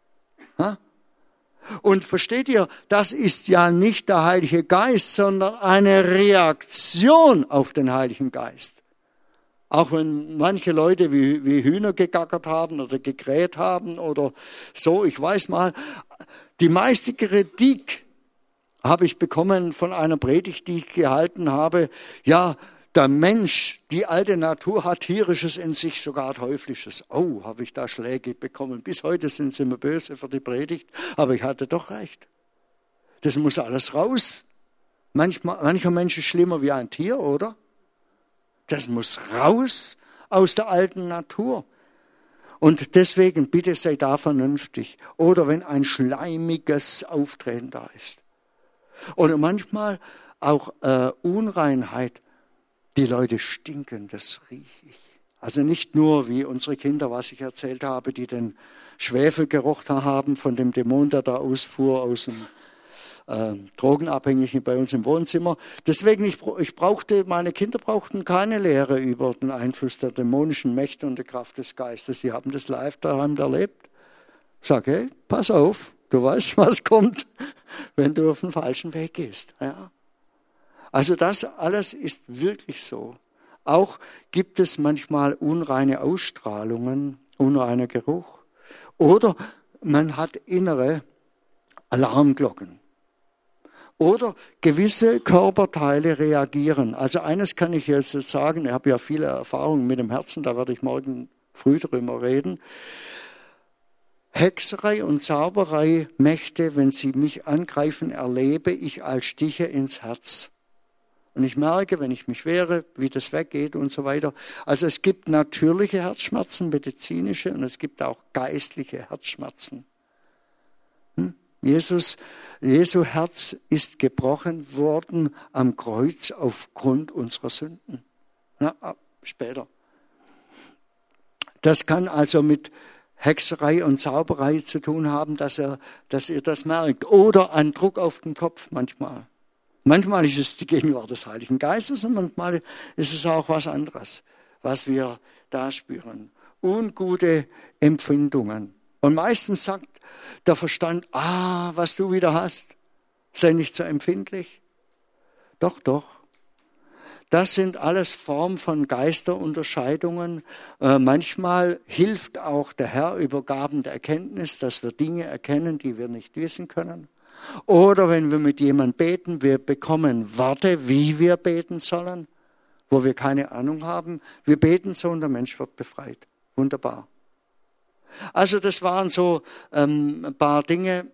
Und versteht ihr, das ist ja nicht der Heilige Geist, sondern eine Reaktion auf den Heiligen Geist. Auch wenn manche Leute wie Hühner gegackert haben oder gekräht haben oder so, ich weiß mal, die meiste Kritik habe ich bekommen von einer Predigt, die ich gehalten habe. Ja, der Mensch, die alte Natur hat Tierisches in sich, sogar Teuflisches. Oh, habe ich da Schläge bekommen. Bis heute sind sie mir böse für die Predigt, aber ich hatte doch recht. Das muss alles raus. Mancher Mensch ist schlimmer wie ein Tier, oder? Das muss raus aus der alten Natur. Und deswegen, bitte sei da vernünftig. Oder wenn ein schleimiges Auftreten da ist. Oder manchmal auch Unreinheit. Die Leute stinken, das rieche ich. Also nicht nur wie unsere Kinder, was ich erzählt habe, die den Schwefelgeruch da haben von dem Dämon, der da ausfuhr aus dem Drogenabhängigen bei uns im Wohnzimmer. Deswegen, meine Kinder brauchten keine Lehre über den Einfluss der dämonischen Mächte und der Kraft des Geistes. Sie haben das live daheim erlebt. Ich sage, hey, pass auf, du weißt, was kommt, wenn du auf den falschen Weg gehst. Ja. Also das alles ist wirklich so. Auch gibt es manchmal unreine Ausstrahlungen, unreiner Geruch. Oder man hat innere Alarmglocken. Oder gewisse Körperteile reagieren. Also eines kann ich jetzt sagen, ich habe ja viele Erfahrungen mit dem Herzen, da werde ich morgen früh drüber reden. Hexerei und Zauberei Mächte, wenn sie mich angreifen, erlebe ich als Stiche ins Herz. Und ich merke, wenn ich mich wehre, wie das weggeht und so weiter. Also es gibt natürliche Herzschmerzen, medizinische, und es gibt auch geistliche Herzschmerzen. Jesu Herz ist gebrochen worden am Kreuz aufgrund unserer Sünden. Später. Das kann also mit Hexerei und Zauberei zu tun haben, dass ihr das merkt. Oder ein Druck auf den Kopf manchmal. Manchmal ist es die Gegenwart des Heiligen Geistes und manchmal ist es auch was anderes, was wir da spüren. Ungute Empfindungen. Und meistens sagt der Verstand, was du wieder hast, sei nicht so empfindlich. Doch, doch. Das sind alles Formen von Geisterunterscheidungen. Manchmal hilft auch der Herr über Gaben der Erkenntnis, dass wir Dinge erkennen, die wir nicht wissen können. Oder wenn wir mit jemandem beten, wir bekommen Worte, wie wir beten sollen, wo wir keine Ahnung haben. Wir beten so und der Mensch wird befreit. Wunderbar. Also das waren so ein paar Dinge.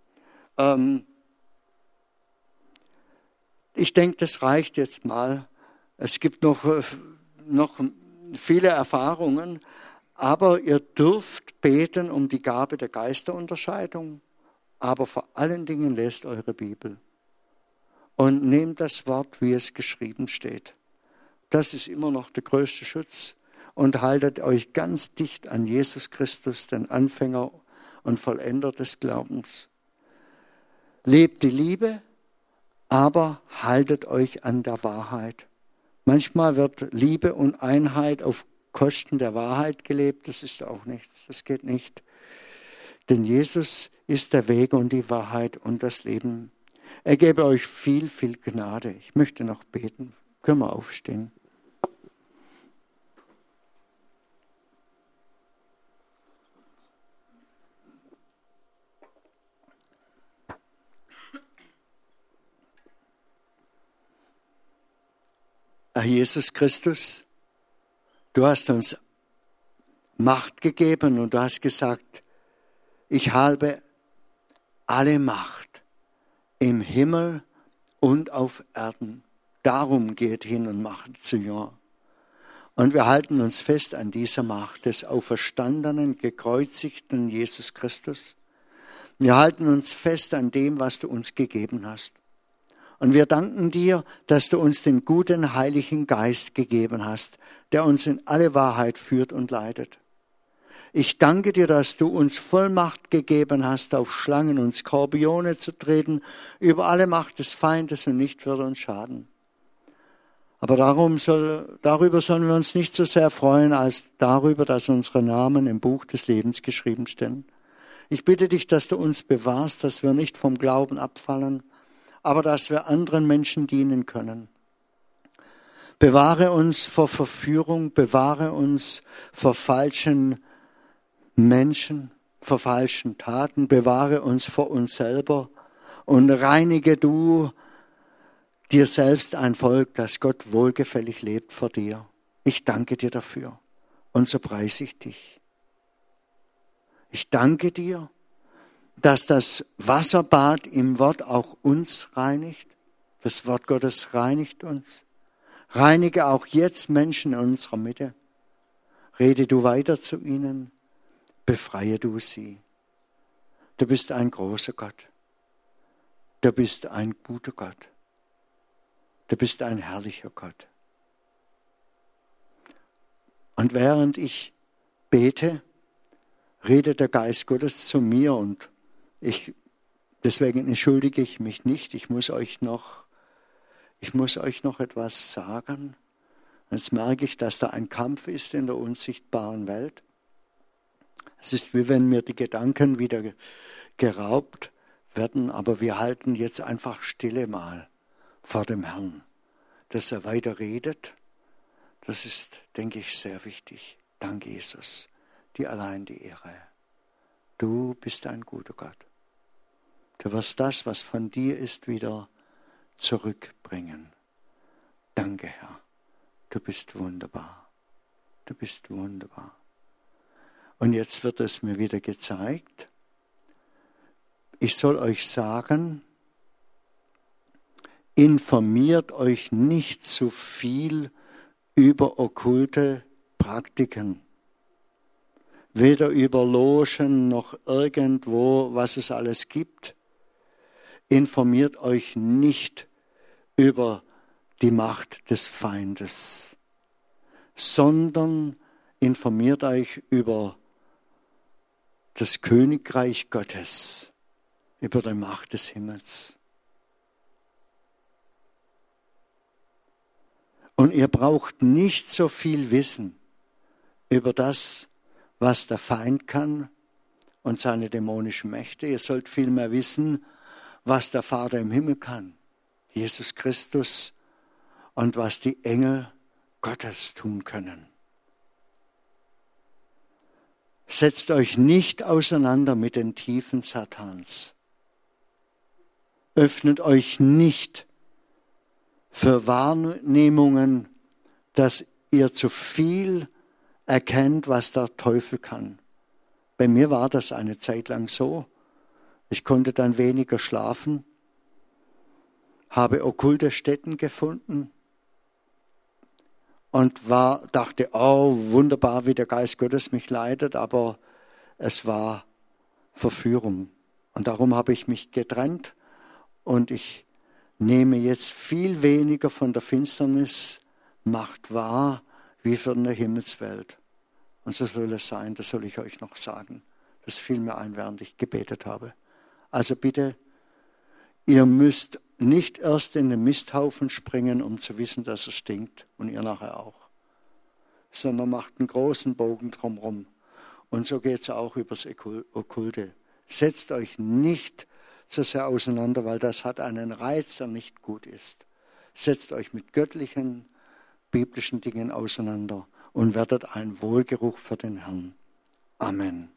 Ich denke, das reicht jetzt mal. Es gibt noch viele Erfahrungen, aber ihr dürft beten um die Gabe der Geisterunterscheidung. Aber vor allen Dingen lest eure Bibel und nehmt das Wort, wie es geschrieben steht. Das ist immer noch der größte Schutz. Und haltet euch ganz dicht an Jesus Christus, den Anfänger und Vollender des Glaubens. Lebt die Liebe, aber haltet euch an der Wahrheit. Manchmal wird Liebe und Einheit auf Kosten der Wahrheit gelebt. Das ist auch nichts, das geht nicht. Denn Jesus ist der Weg und die Wahrheit und das Leben. Er gebe euch viel, viel Gnade. Ich möchte noch beten. Können wir aufstehen? Herr Jesus Christus, du hast uns Macht gegeben und du hast gesagt, ich habe alle Macht im Himmel und auf Erden. Darum geht hin und macht zu Jüngern. Und wir halten uns fest an dieser Macht des auferstandenen, gekreuzigten Jesus Christus. Wir halten uns fest an dem, was du uns gegeben hast. Und wir danken dir, dass du uns den guten Heiligen Geist gegeben hast, der uns in alle Wahrheit führt und leitet. Ich danke dir, dass du uns Vollmacht gegeben hast, auf Schlangen und Skorpione zu treten, über alle Macht des Feindes und nicht wird uns schaden. Aber darüber sollen wir uns nicht so sehr freuen, als darüber, dass unsere Namen im Buch des Lebens geschrieben stehen. Ich bitte dich, dass du uns bewahrst, dass wir nicht vom Glauben abfallen, aber dass wir anderen Menschen dienen können. Bewahre uns vor Verführung, bewahre uns vor falschen Menschen, vor falschen Taten, bewahre uns vor uns selber und reinige du dir selbst ein Volk, das Gott wohlgefällig lebt vor dir. Ich danke dir dafür und so preise ich dich. Ich danke dir, dass das Wasserbad im Wort auch uns reinigt. Das Wort Gottes reinigt uns. Reinige auch jetzt Menschen in unserer Mitte. Rede du weiter zu ihnen. Befreie du sie. Du bist ein großer Gott. Du bist ein guter Gott. Du bist ein herrlicher Gott. Und während ich bete, redet der Geist Gottes zu mir und deswegen entschuldige ich mich nicht. Ich muss euch noch etwas sagen. Jetzt merke ich, dass da ein Kampf ist in der unsichtbaren Welt. Es ist wie wenn mir die Gedanken wieder geraubt werden, aber wir halten jetzt einfach Stille mal vor dem Herrn, dass er weiter redet. Das ist, denke ich, sehr wichtig. Dank Jesus, dir allein die Ehre. Du bist ein guter Gott. Du wirst das, was von dir ist, wieder zurückbringen. Danke, Herr. Du bist wunderbar. Du bist wunderbar. Und jetzt wird es mir wieder gezeigt. Ich soll euch sagen, informiert euch nicht zu viel über okkulte Praktiken. Weder über Logen noch irgendwo, was es alles gibt. Informiert euch nicht über die Macht des Feindes, sondern informiert euch über das Königreich Gottes, über die Macht des Himmels. Und ihr braucht nicht so viel Wissen über das, was der Feind kann und seine dämonischen Mächte. Ihr sollt vielmehr wissen, was der Vater im Himmel kann, Jesus Christus, und was die Engel Gottes tun können. Setzt euch nicht auseinander mit den Tiefen Satans. Öffnet euch nicht für Wahrnehmungen, dass ihr zu viel erkennt, was der Teufel kann. Bei mir war das eine Zeit lang so. Ich konnte dann weniger schlafen, habe okkulte Stätten gefunden und dachte, oh, wunderbar, wie der Geist Gottes mich leitet, aber es war Verführung. Und darum habe ich mich getrennt und ich nehme jetzt viel weniger von der Finsternis Macht wahr, wie von der Himmelswelt. Und so soll es sein, das soll ich euch noch sagen. Das fiel mir ein, während ich gebetet habe. Also bitte, ihr müsst nicht erst in den Misthaufen springen, um zu wissen, dass er stinkt, und ihr nachher auch. Sondern macht einen großen Bogen drumherum. Und so geht es auch übers Okkulte. Setzt euch nicht so sehr auseinander, weil das hat einen Reiz, der nicht gut ist. Setzt euch mit göttlichen, biblischen Dingen auseinander und werdet ein Wohlgeruch für den Herrn. Amen.